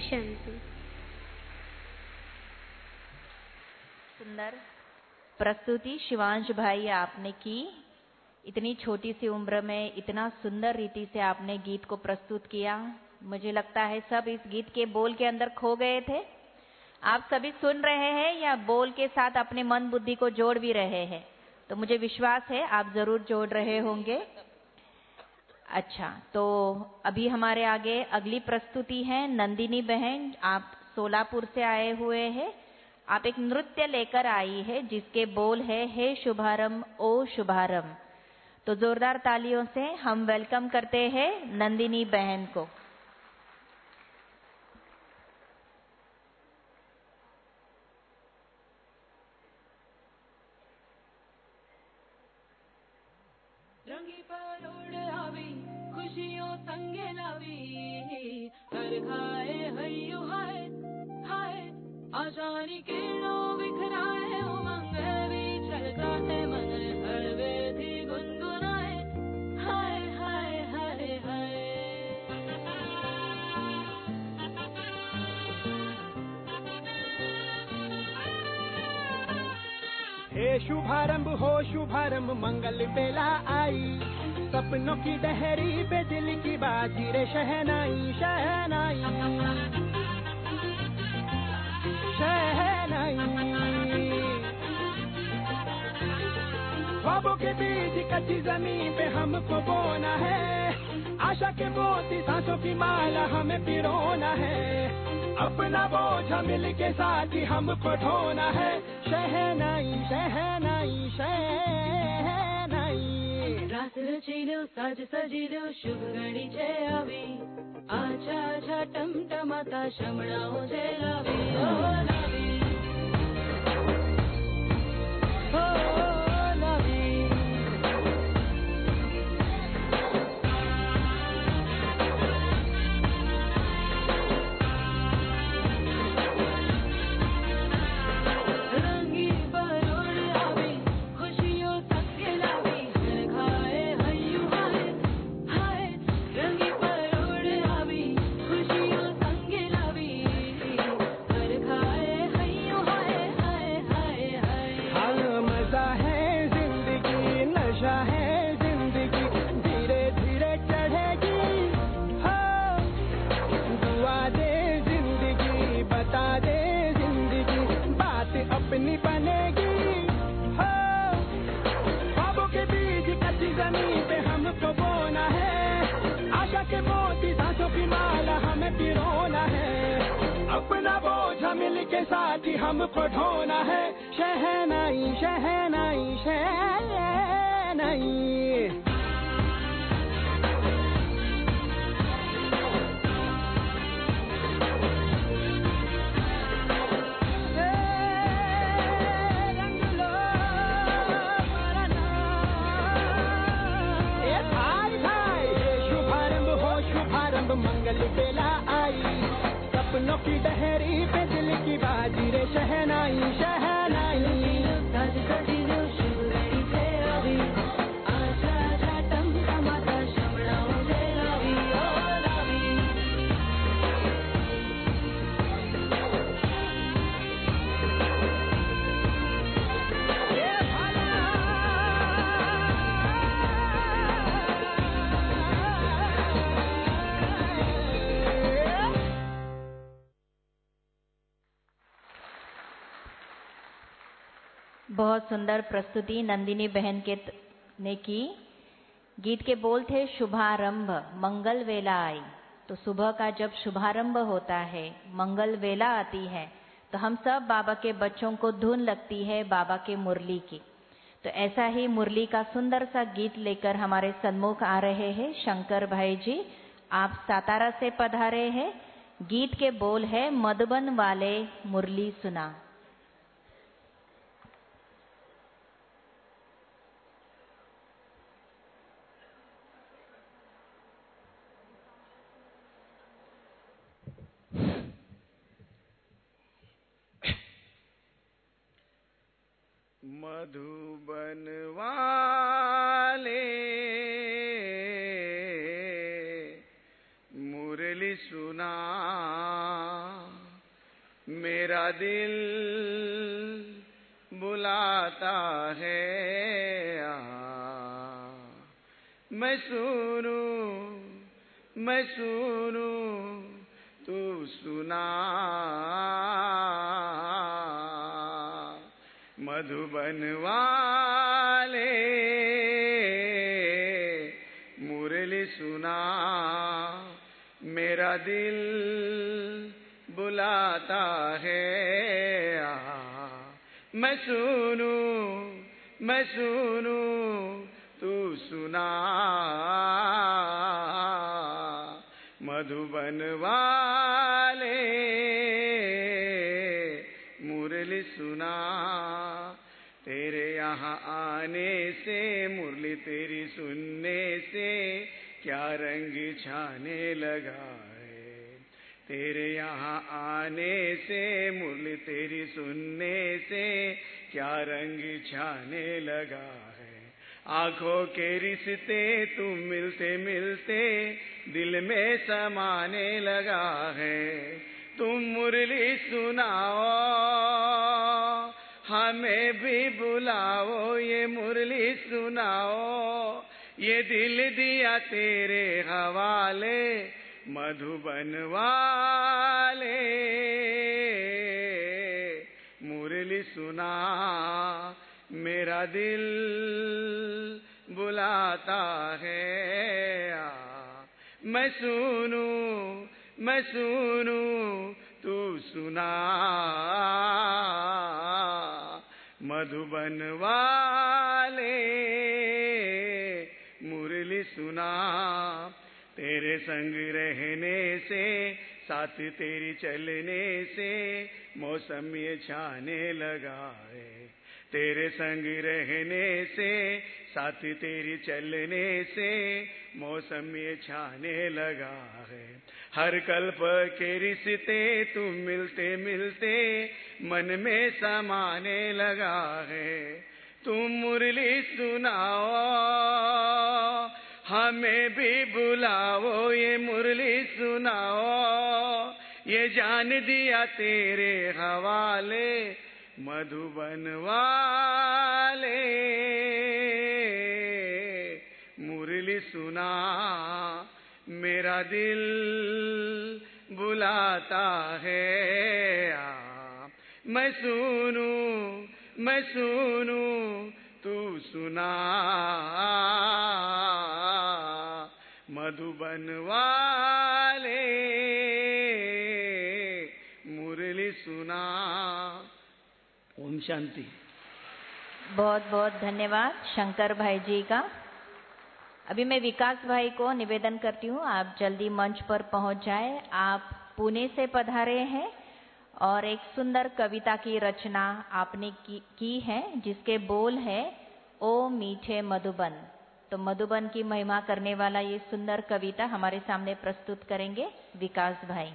शांति। सुंदर प्रस्तुति शिवांश भाई आपने की। इतनी छोटी सी उम्र में इतना सुंदर रीति से आपने गीत को प्रस्तुत किया। मुझे लगता है सब इस गीत के बोल के अंदर खो गए थे। आप सभी सुन रहे हैं या बोल के साथ अपने मन बुद्धि को जोड़ भी रहे हैं? तो मुझे विश्वास है आप जरूर जोड़ रहे होंगे। अच्छा, तो अभी हमारे आगे अगली प्रस्तुति है नंदिनी बहन। आप सोलापुर से आए हुए हैं। आप एक नृत्य लेकर आई है जिसके बोल है हे शुभारंभ ओ शुभारंभ। तो जोरदार तालियों से हम वेलकम करते हैं नंदिनी बहन को। रंगी परोड़ आवी खुशियों संगे लावी हर खाए हय्यू हाय हाय आशानी किरणों बिखराए उमंग भी चलता है मन हर वेदी गुनगुनाए हाय हाय हाय हाय। हे शुभारंभ हो शुभारंभ मंगल बेला आई, सपनों की डहरी पे दिल की बाजी रे शहनाई शहनाई शहनाई। ख्वाबों के बीज कच्ची जमीन पे हमको बोना है, आशा के मोती सांसों की माला हमें पिरोना है, अपना बोझ मिल के साथ ही हमको ढोना है। शहनाई शहनाई शहनाई। रात रचिलो साज सजिलो शुभ घड़ी छे आवी, आछा आछा टमटमाता शमणाओ छे लावी ओ लावी ओ लावी। रंगी परोड़ आवी खुशियों संगे लावी हर खाए हय्यू हाय हाय। रंगी परोड़ आवी खुशियों संगे लावी हर खाए हय्यू हाय हाय हाय हाय। हाँ मजा है जिंदगी नशा है जिंदगी धीरे धीरे चढ़ेगी। हाँ दुआ दे जिंदगी बता दे जिंदगी बात अपनी बनेगी। हाँ ख्वाबों के बीज कच्ची जमीन पे हमको बोना है, आशा के मोती सांसों की माला हमें पिरोना है, अपना बोझ मिल के साथ ही हमको ढोना है। शहनाई शहनाई शहनाई। रंग लो ए भाई भाई। शुभारंभ हो शुभारंभ मंगल बेला आई, सपनों की डहरी पे दिल की बाजी रे शहनाई शहनाई। साज सजिलो शुभ घड़ी छे आवी, आछा आछा टमटमाता शमणाओ छे लावी ओ लावी ए भला बहुत सुंदर प्रस्तुति नंदिनी बहन ने की। गीत के बोल थे शुभारंभ मंगल वेला आई। तो सुबह का जब शुभारंभ होता है, मंगल वेला आती है, तो हम सब बाबा के बच्चों को धुन लगती है बाबा के मुरली की। तो ऐसा ही मुरली का सुंदर सा गीत लेकर हमारे सन्मुख आ रहे हैं शंकर भाई जी। आप सातारा से पधारे हैं। गीत के बोल है मधुबन वाले मुरली सुना। मधुबन वाले मुरली सुना मेरा दिल बुलाता है मैं सुनूं तू सुना मधुबन वाले मुरली सुना मेरा दिल बुलाता है मैं सुनूं तू सुना मधुबन वाले मुरली सुना तेरे यहाँ आने से मुरली तेरी सुनने से क्या रंग छाने लगा है तेरे यहाँ आने से मुरली तेरी सुनने से क्या रंग छाने लगा है आंखों के रिश्ते तुम मिलते मिलते दिल में समाने लगा है तुम मुरली सुनाओ हमें भी बुलाओ ये मुरली सुनाओ ये दिल दिया तेरे हवाले मधुबन वाले मुरली सुना मेरा दिल बुलाता है मैं सुनूं तू सुना मधुबन वाले मुरली सुना तेरे संग रहने से साथ तेरी चलने से मौसम ये छाने लगा है तेरे संग रहने से साथ तेरी चलने से मौसम ये छाने लगा है हर कल्प के रिश्ते तुम मिलते मिलते मन में समाने लगा है तुम मुरली सुनाओ हमें भी बुलाओ ये मुरली सुनाओ ये जान दिया तेरे हवाले मधुबन वाले मुरली सुना मेरा दिल बुलाता है मैं सुनूं तू सुना मधुबन वाले मुरली सुना ओम शांति बहुत बहुत धन्यवाद शंकर भाई जी का। अभी मैं विकास भाई को निवेदन करती हूँ आप जल्दी मंच पर पहुंच जाए। आप पुणे से पधारे हैं और एक सुंदर कविता की रचना आपने की है जिसके बोल है ओ मीठे मधुबन। तो मधुबन की महिमा करने वाला ये सुंदर कविता हमारे सामने प्रस्तुत करेंगे विकास भाई।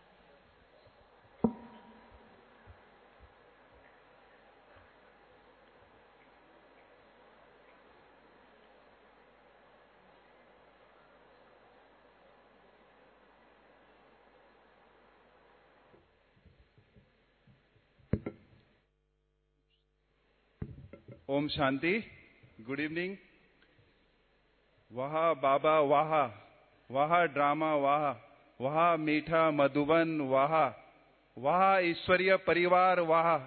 ओम शांति। Good evening. वाह बाबा वाह, वाह ड्रामा वाह, वाह मीठा मधुबन वाह, वाह ईश्वरीय परिवार वाह।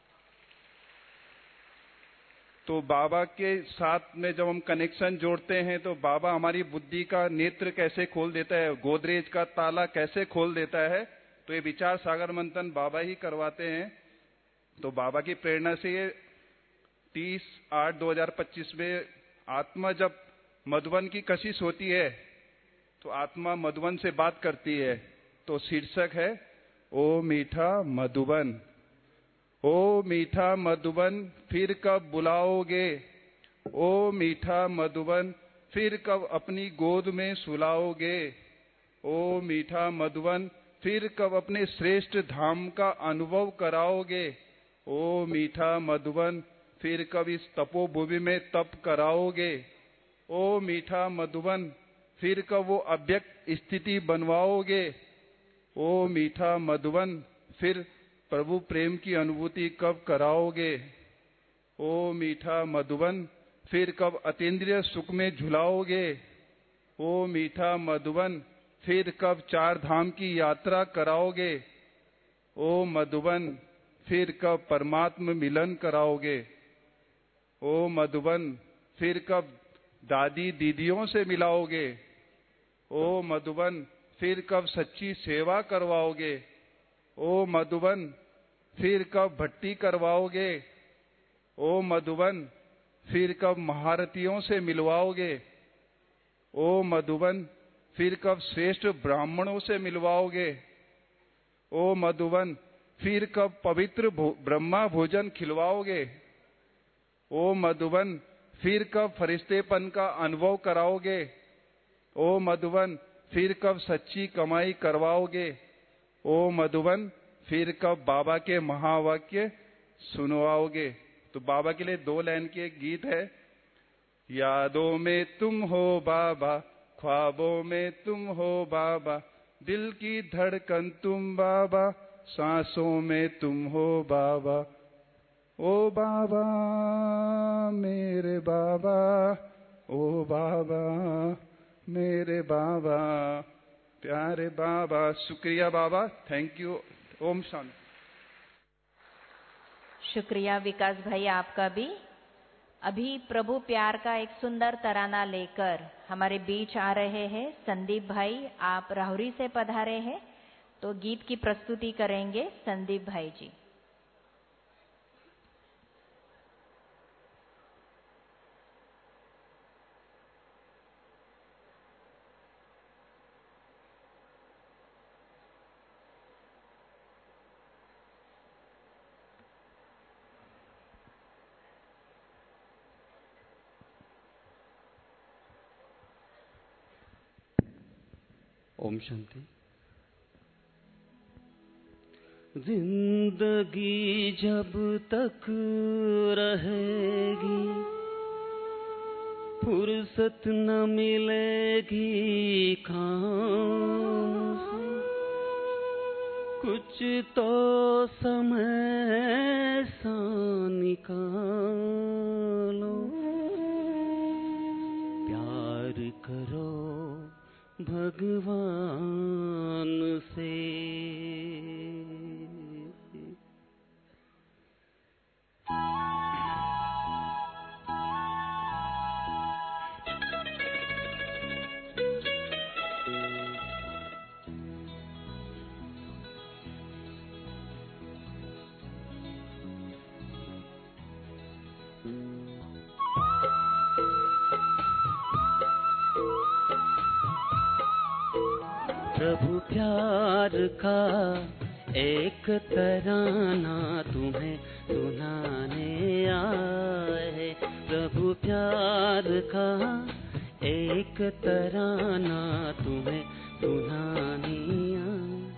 तो बाबा के साथ में जब हम कनेक्शन जोड़ते हैं तो बाबा हमारी बुद्धि का नेत्र कैसे खोल देता है, गोदरेज का ताला कैसे खोल देता है, तो ये विचार सागर मंथन बाबा ही करवाते हैं। तो बाबा की प्रेरणा से ये 30/8/2025 में आत्मा जब मधुबन की कशिश होती है तो आत्मा मधुबन से बात करती है। तो शीर्षक है ओ मीठा मधुबन। ओ मीठा मधुबन फिर कब बुलाओगे, ओ मीठा मधुबन फिर कब अपनी गोद में सुलाओगे, ओ मीठा मधुबन फिर कब अपने श्रेष्ठ धाम का अनुभव कराओगे, ओ मीठा मधुबन फिर कब इस तपोभूमि में तप कराओगे, ओ मीठा मधुबन फिर कब वो अव्यक्त स्थिति बनवाओगे, ओ मीठा मधुबन फिर प्रभु प्रेम की अनुभूति कब कराओगे? ओ मीठा मधुबन, फिर कब अतीन्द्रिय सुख में झुलाओगे? ओ मीठा मधुबन, फिर कब चार धाम की यात्रा कराओगे? ओ मधुबन, फिर कब परमात्म मिलन कराओगे? ओ मधुबन, फिर कब दादी दीदियों से मिलाओगे? ओ मधुबन, फिर कब सच्ची सेवा करवाओगे? ओ मधुबन, फिर कब भट्टी करवाओगे? ओ मधुबन, फिर कब महारथियों से मिलवाओगे? ओ मधुबन, फिर कब श्रेष्ठ ब्राह्मणों से मिलवाओगे? ओ मधुबन, फिर कब पवित्र ब्रह्मा भोजन खिलवाओगे? ओ मधुबन, फिर कब फरिश्तेपन का अनुभव कराओगे? ओ मधुबन, फिर कब सच्ची कमाई करवाओगे? ओ मधुबन, फिर कब बाबा के महावाक्य सुनवाओगे? तो बाबा के लिए 2 लाइन की एक गीत है। यादों में तुम हो बाबा, ख्वाबों में तुम हो बाबा, दिल की धड़कन तुम बाबा, सांसों में तुम हो बाबा। ओ बाबा मेरे बाबा, ओ बाबा मेरे बाबा, प्यारे बाबा। शुक्रिया बाबा, थैंक यू। ओम शांति। शुक्रिया विकास भाई आपका भी। अभी प्रभु प्यार का एक सुंदर तराना लेकर हमारे बीच आ रहे हैं संदीप भाई। आप राहुरी से पधारे हैं, तो गीत की प्रस्तुति करेंगे संदीप भाई जी। ओम शांति। जिंदगी जब तक रहेगी, फुर्सत न मिलेगी काम से, कुछ तो समय सा निकालो, प्यार करो भगवान से। प्रभु प्यार का एक तराना तुम्हें सुनाने आए। प्रभु प्यार का एक तराना तुम्हें सुनाने आए।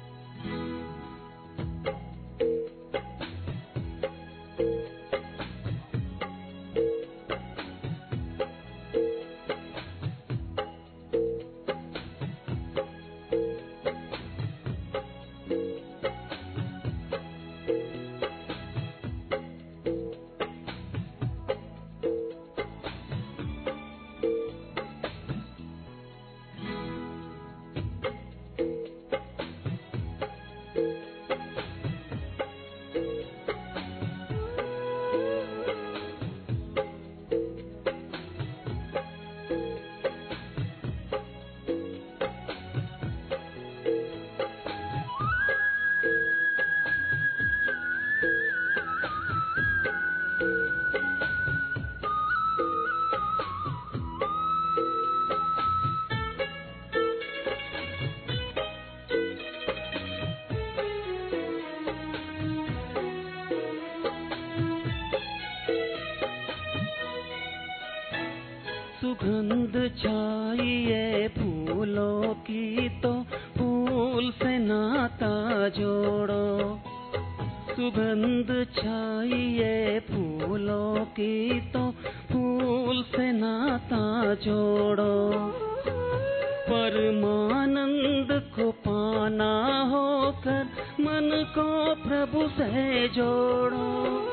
सुगंध चाहिए फूलों की तो फूल से नाता जोड़ो। सुगंध चाहिए फूलों की तो फूल से नाता जोड़ो। परमानंद को पाना होकर मन को प्रभु से जोड़ो।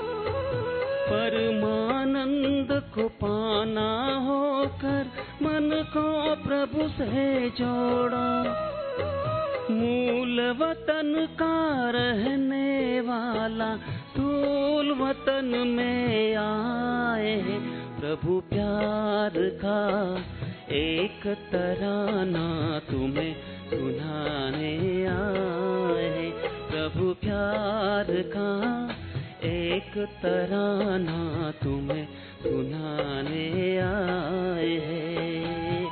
परमानंद को पाना होकर मन को प्रभु से जोड़ो। मूल वतन का रहने वाला धूल वतन में आए। प्रभु प्यार का एक तराना तुम्हें सुनाने आए। प्रभु प्यार का एक तराना तुम्हें सुनाने आए हैं।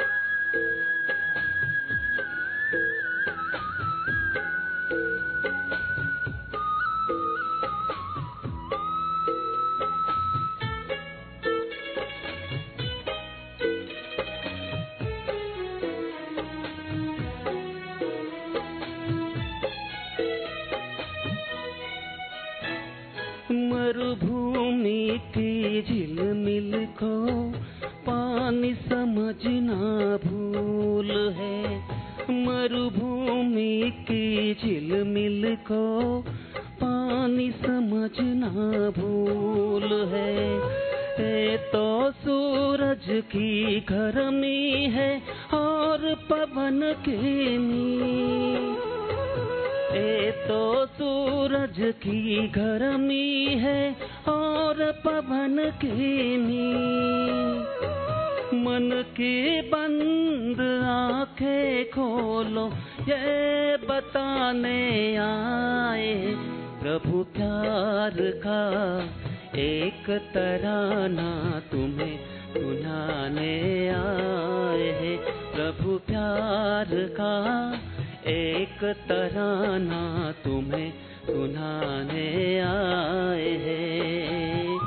मरुभूमि की झिलमिल को पानी समझना भूल है। मरुभूमि की झिलमिल को पानी समझना भूल है। ये तो सूरज की गर्मी है और पवन की नींद। ये तो सूरज की गर्मी है और पवन की नींद। मन की बंद आंखें खोलो ये बताने आए। प्रभु प्यार का एक तराना तुम्हें सुनाने आए हैं। प्रभु प्यार का एक तराना तुम्हें सुनाने आए हैं।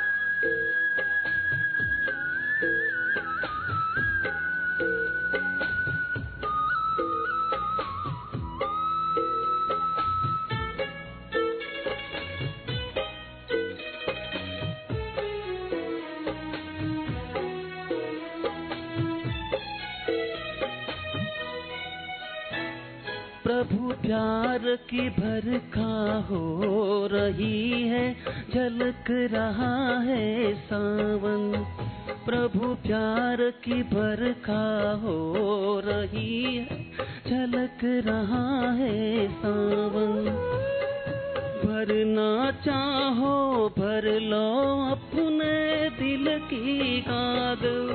प्रभु प्यार की बरखा हो रही है, झलक रहा है सावन। प्रभु प्यार की बरखा हो रही है, झलक रहा है सावन। भरना चाहो भर लो अपने दिल की गागल।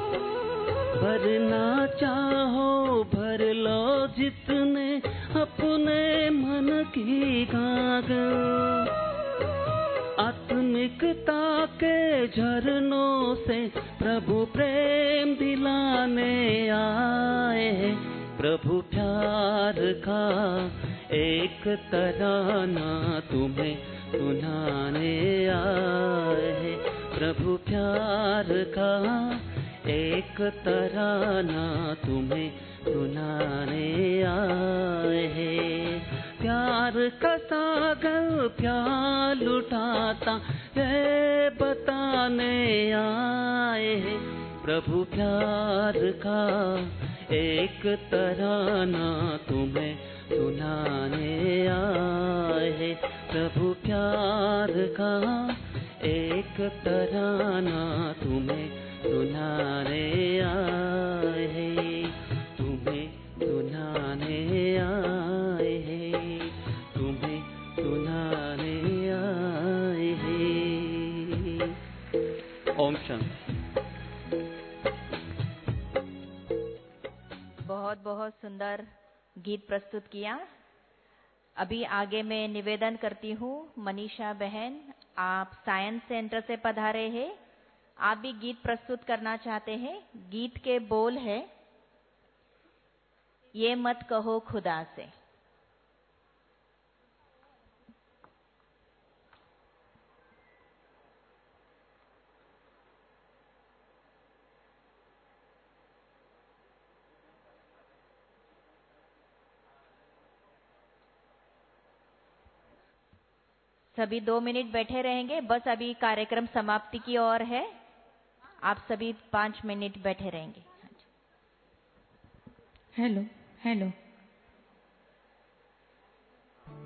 भरना चाहो भर लो जितने अपने मन की गागल। आत्मिकता के झरनों से प्रभु प्रेम दिलाने आए। प्रभु प्यार का एक तराना तुम्हें सुनाने आए। प्रभु प्यार का एक तराना तुम्हें सुनाने आए हैं। प्यार का सागर प्याल उठाता है बताने आए हैं। प्रभु प्यार का एक तराना तुम्हें सुनाने आए हैं। प्रभु प्यार का एक तराना तुम्हें सुनाने आए हैं। तुम्हें सुनाने आए हैं। तुम्हें सुनाने आए हैं। ओम शांति। बहुत बहुत सुंदर गीत प्रस्तुत किया। अभी आगे मैं निवेदन करती हूँ, मनीषा बहन, आप साइंस सेंटर से पधारे हैं, आप भी गीत प्रस्तुत करना चाहते हैं। गीत के बोल है, ये मत कहो खुदा से। सभी 2 मिनट बैठे रहेंगे, बस अभी कार्यक्रम समाप्ति की ओर है। आप सभी 5 मिनट बैठे रहेंगे। Hello hello.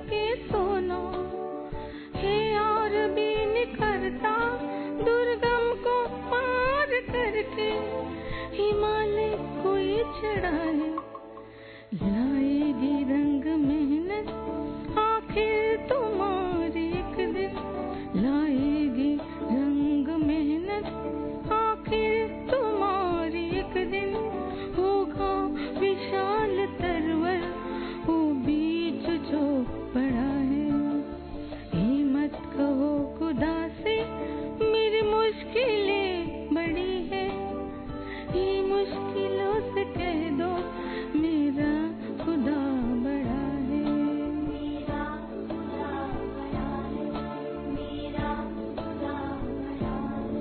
के सोना है और भी निखरता दुर्गम को पार करके हिमालय कोई चढ़ाए लाएगी रंग मेहनत आखिर तुम्हारी एक दिन लाएगी रंग मेहनत आखिर तुम्हारी एक दिन होगा विशाल तरवर वो बीच जो पड़ा है ये मत कहो खुदा से मेरी मुश्किलें बड़ी है ये मुश्किलों से कह दो मेरा खुदा बड़ा है मेरा खुदा बड़ा है मेरा खुदा बड़ा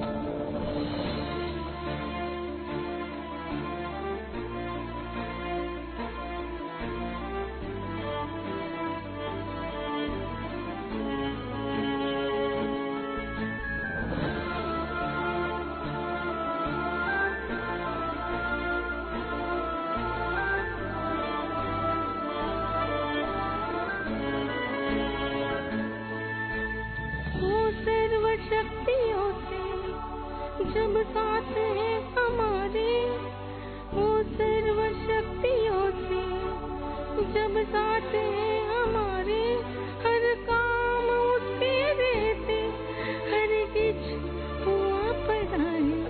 वो सर्वशक्तियों से जब साथ है हमारे वो सर्वशक्तियों से जब साथ है हमारे हर काम उसके रहते हर किच हुआ पढ़ाए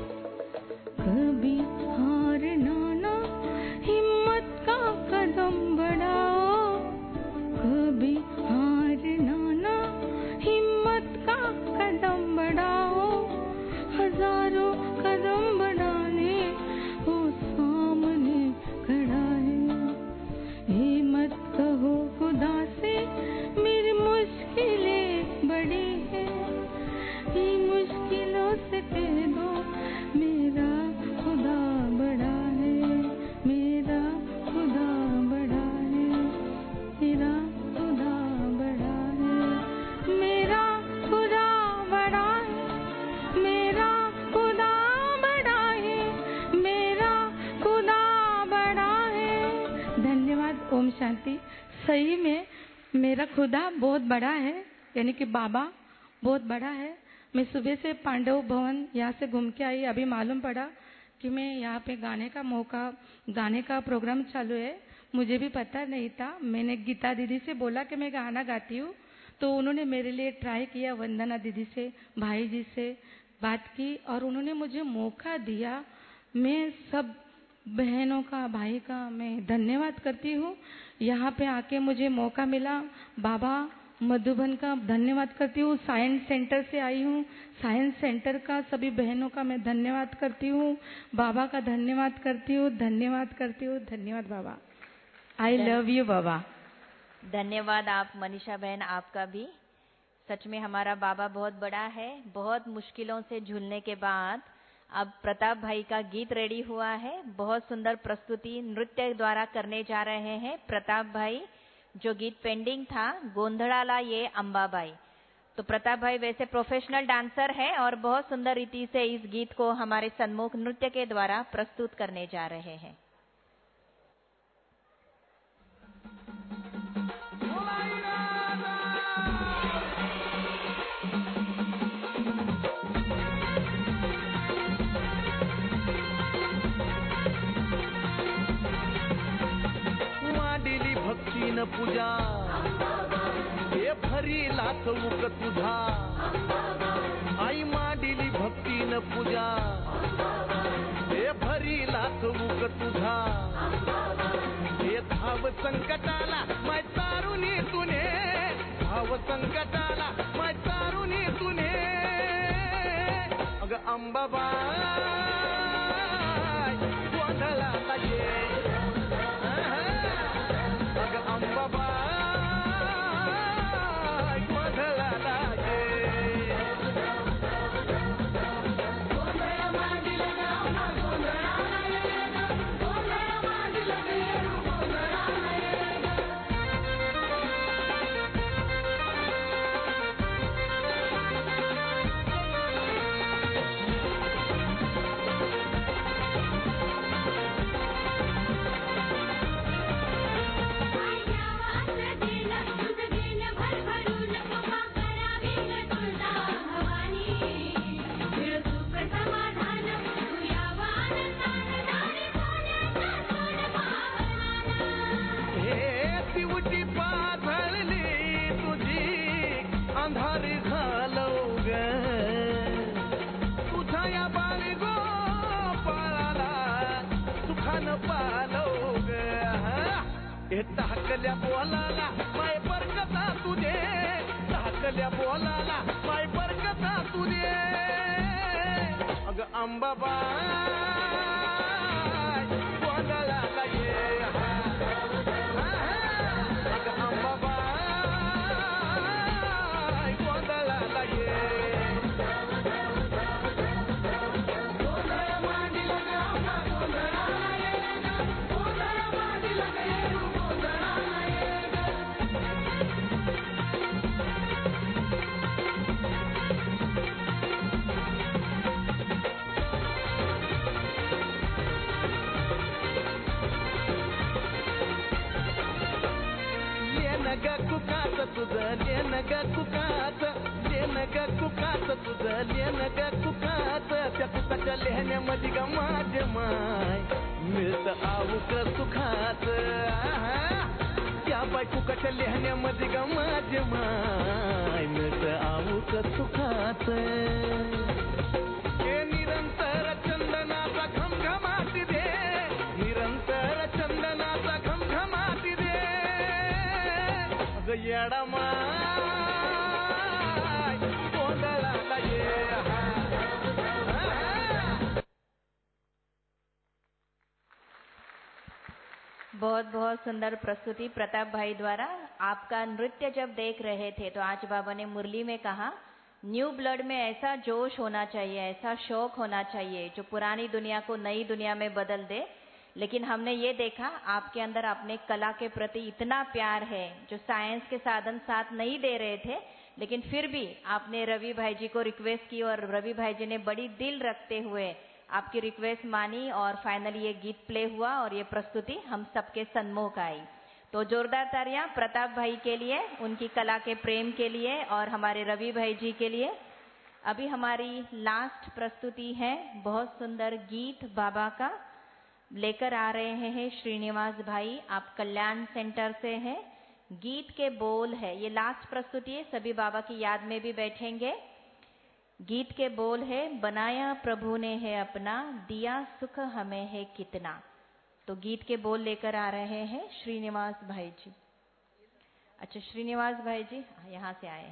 कभी हार ना हिम्मत का कदम बढ़ाओ कभी हार ना हिम्मत का कदम बढ़ाओ हजारों कदम बढ़ाने वो सामने खड़ा है ये मत कहो खुदा से मेरी मुश्किलें बड़ी है ये मुश्किलों से कह दो मेरा खुदा बड़ा है मेरा खुदा बड़ा है मेरा खुदा बड़ा है मेरा खुदा बड़ा है मेरा खुदा बड़ा है मेरा खुदा बड़ा है। धन्यवाद। ओम शांति। सही में मेरा खुदा बहुत बड़ा है यानी कि बाबा बहुत बड़ा है। मैं सुबह से पांडव भवन यहाँ से घूम के आई अभी मालूम पड़ा कि मैं यहाँ पे गाने का प्रोग्राम चालू है मुझे भी पता नहीं था। मैंने गीता दीदी से बोला कि मैं गाना गाती हूँ तो उन्होंने मेरे लिए ट्राई किया वंदना दीदी से भाई जी से बात की और उन्होंने मुझे मौका दिया। मैं सब बहनों का भाई का मैं धन्यवाद करती हूँ यहाँ पे आके मुझे मौका मिला। बाबा मधुबन का धन्यवाद करती हूँ। साइंस सेंटर से आई हूँ साइंस सेंटर का सभी बहनों का मैं धन्यवाद करती हूँ। बाबा का धन्यवाद करती हूँ धन्यवाद बाबा। आई लव यू बाबा। धन्यवाद आप मनीषा बहन आपका भी। सच में हमारा बाबा बहुत बड़ा है। बहुत मुश्किलों से झूलने के बाद अब प्रताप भाई का गीत रेडी हुआ है। बहुत सुंदर प्रस्तुति नृत्य द्वारा करने जा रहे हैं प्रताप भाई। जो गीत पेंडिंग था गोंधड़ाला ये अंबाबाई। तो प्रताप भाई वैसे प्रोफेशनल डांसर है और बहुत सुंदर रीति से इस गीत को हमारे सन्मुख नृत्य के द्वारा प्रस्तुत करने जा रहे हैं। भक्तीन पूजा हे भरी लाथवूक तुझा आई मांडिली भक्तीन पूजा हे भरी लाथवूक तुझा हे धाव संकटाला माय तारुणी तुने धाव संकटाला माय तारुणी तुने अग अंबाबाई गोंधळाला ये अंधारी झालो ग तुझ्या या बाळी गोपाळाला सुखानं पालो ग हे टाकल्या बोलाला माय बरकता तुझे टाकल्या बोलाला माय बरकता तुझे अग अंबाबाई गोंधळाला ये अग अंबाबाई गोंधळाला ये कुकाच तुझं लेन ग कुकाच लेन ग कुकाच तुझं लेन ग कुकाच त्या कुकाच्या लेहण्यामध्ये ग माझे माय मिळत आऊक सुखाच त्या बाय कुकाच्या लेहण्यामध्ये ग माझे माय मिळत आऊक सुखाच हे निरंतर चंदनाचा घमघमाटी दे निरंतर चंदनाचा घमघमाटी दे येडा माय गोंधळाला ये बहुत बहुत सुंदर प्रस्तुति प्रताप भाई द्वारा। आपका नृत्य जब देख रहे थे तो आज बाबा ने मुरली में कहा न्यू ब्लड में ऐसा जोश होना चाहिए, ऐसा शौक होना चाहिए जो पुरानी दुनिया को नई दुनिया में बदल दे। लेकिन हमने ये देखा आपके अंदर अपने कला के प्रति इतना प्यार है जो साइंस के साधन साथ नहीं दे रहे थे, लेकिन फिर भी आपने रवि भाई जी को रिक्वेस्ट की और रवि भाई जी ने बड़ी दिल रखते हुए आपकी रिक्वेस्ट मानी और फाइनली ये गीत प्ले हुआ और ये प्रस्तुति हम सबके सन्मुख आई। तो जोरदार तालियां प्रताप भाई के लिए, उनकी कला के प्रेम के लिए और हमारे रवि भाई जी के लिए। अभी हमारी लास्ट प्रस्तुति है, बहुत सुंदर गीत बाबा का लेकर आ रहे हैं श्रीनिवास भाई, आप कल्याण सेंटर से हैं। गीत के बोल है, ये लास्ट प्रस्तुति है, सभी बाबा की याद में भी बैठेंगे। गीत के बोल है बनाया प्रभु ने है अपना, दिया सुख हमें है कितना। तो गीत के बोल लेकर आ रहे हैं श्रीनिवास भाई जी। अच्छा श्रीनिवास भाई जी यहाँ से आए।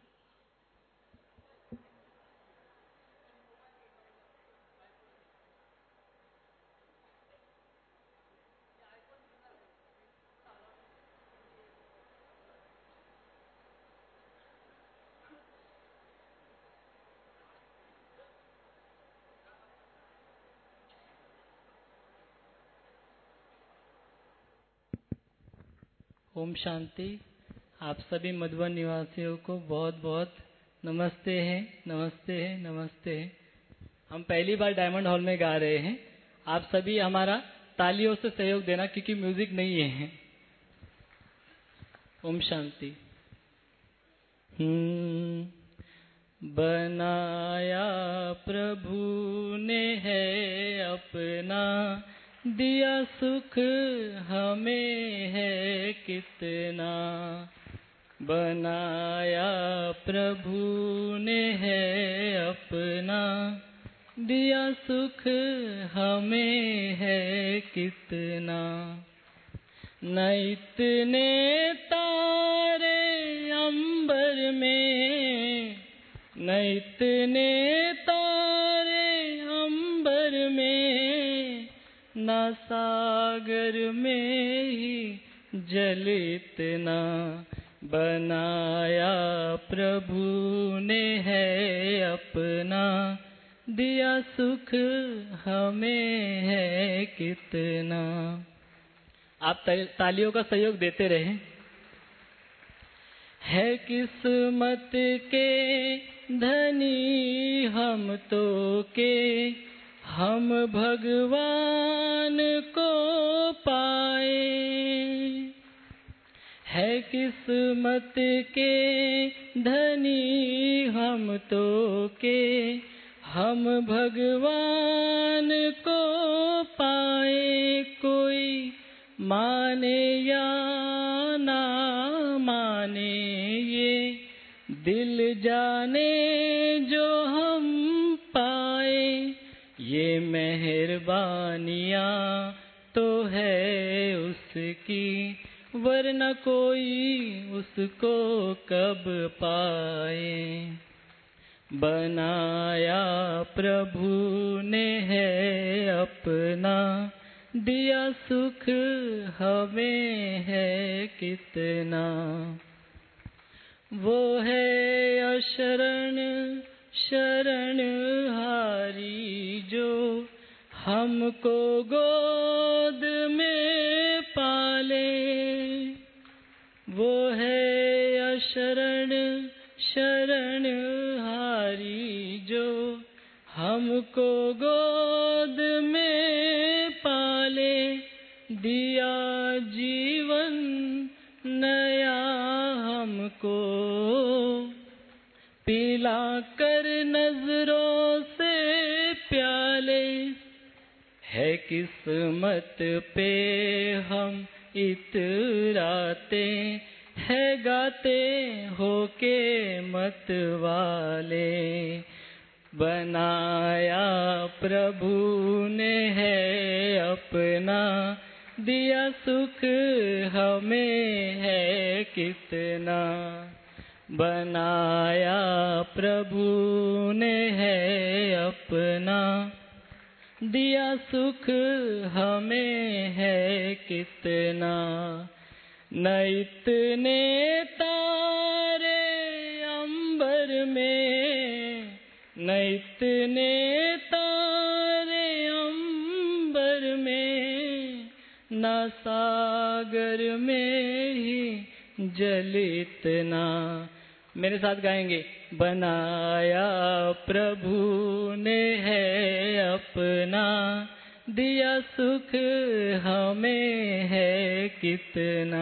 ओम शांति। आप सभी मधुबन निवासियों को बहुत बहुत नमस्ते है, नमस्ते है, नमस्ते है। हम पहली बार डायमंड हॉल में गा रहे हैं, आप सभी हमारा तालियों से सहयोग देना क्योंकि म्यूजिक नहीं है। ओम शांति। बनाया प्रभु ने है अपना, दिया सुख हमें है कितना। बनाया प्रभु ने है अपना, दिया सुख हमें है कितना। न इतने तारे अंबर में, न इतने तारे अंबर में, न सागर में ही जल इतना। बनाया प्रभु ने है अपना, दिया सुख हमें है कितना। आप तालियों का सहयोग देते रहे। है किस्मत के धनी हम तो के, हम भगवान को पाए। है किस्मत के धनी हम तो के, हम भगवान को पाए। कोई माने या ना माने ये दिल जाने जो हम पाए ये मेहरबानियाँ तो है उसकी, वरना कोई उसको कब पाए। बनाया प्रभु ने है अपना, दिया सुख हमें है कितना। वो है अशरण शरणहारी जो हमको गोद में पाले। वो है अशरण शरणहारी जो हमको गोद में पाले। दिया जीवन नया हमको, पिला कर नजरों से प्याले। है किस्मत पे हम इतराते है गाते होके मत वाले। बनाया प्रभु ने है अपना, दिया सुख हमें है कितना। बनाया प्रभु ने है अपना, दिया सुख हमें है कितना। न इतने तारे अंबर में, न इतने तारे अंबर में, न सागर में ही जल इतना। मेरे साथ गाएंगे। बनाया प्रभु ने है अपना, दिया सुख हमें है कितना।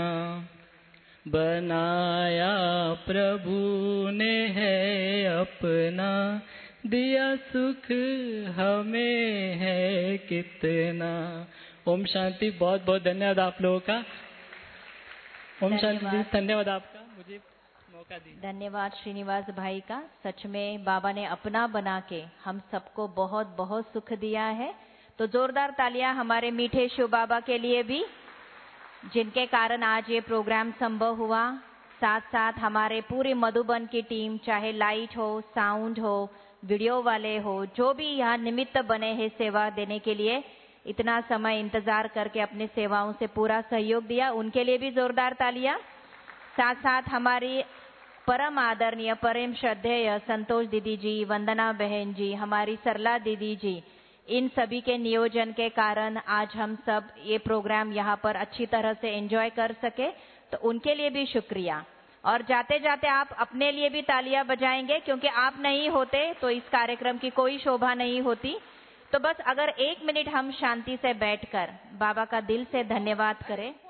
बनाया प्रभु ने है अपना, दिया सुख हमें है कितना। ओम शांति। बहुत बहुत धन्यवाद आप लोगों का। ओम शांति जी, धन्यवाद आपका मुझे मौका दिया। धन्यवाद श्रीनिवास भाई का। सच में बाबा ने अपना बना के हम सबको बहुत बहुत सुख दिया है। तो जोरदार तालियां हमारे मीठे शिव बाबा के लिए भी, जिनके कारण आज ये प्रोग्राम संभव हुआ। साथ साथ हमारे पूरे मधुबन की टीम, चाहे लाइट हो, साउंड हो, वीडियो वाले हो, जो भी यहाँ निमित्त बने हैं सेवा देने के लिए, इतना समय इंतजार करके अपनी सेवाओं से पूरा सहयोग दिया, उनके लिए भी जोरदार तालियां। साथ साथ हमारी परम आदरणीय परम श्रद्धेय संतोष दीदी जी, वंदना बहन जी, हमारी सरला दीदी जी, इन सभी के नियोजन के कारण आज हम सब ये प्रोग्राम यहाँ पर अच्छी तरह से एंजॉय कर सके, तो उनके लिए भी शुक्रिया। और जाते जाते आप अपने लिए भी तालियां बजाएंगे, क्योंकि आप नहीं होते तो इस कार्यक्रम की कोई शोभा नहीं होती। तो बस अगर 1 मिनट हम शांति से बैठकर बाबा का दिल से धन्यवाद करें।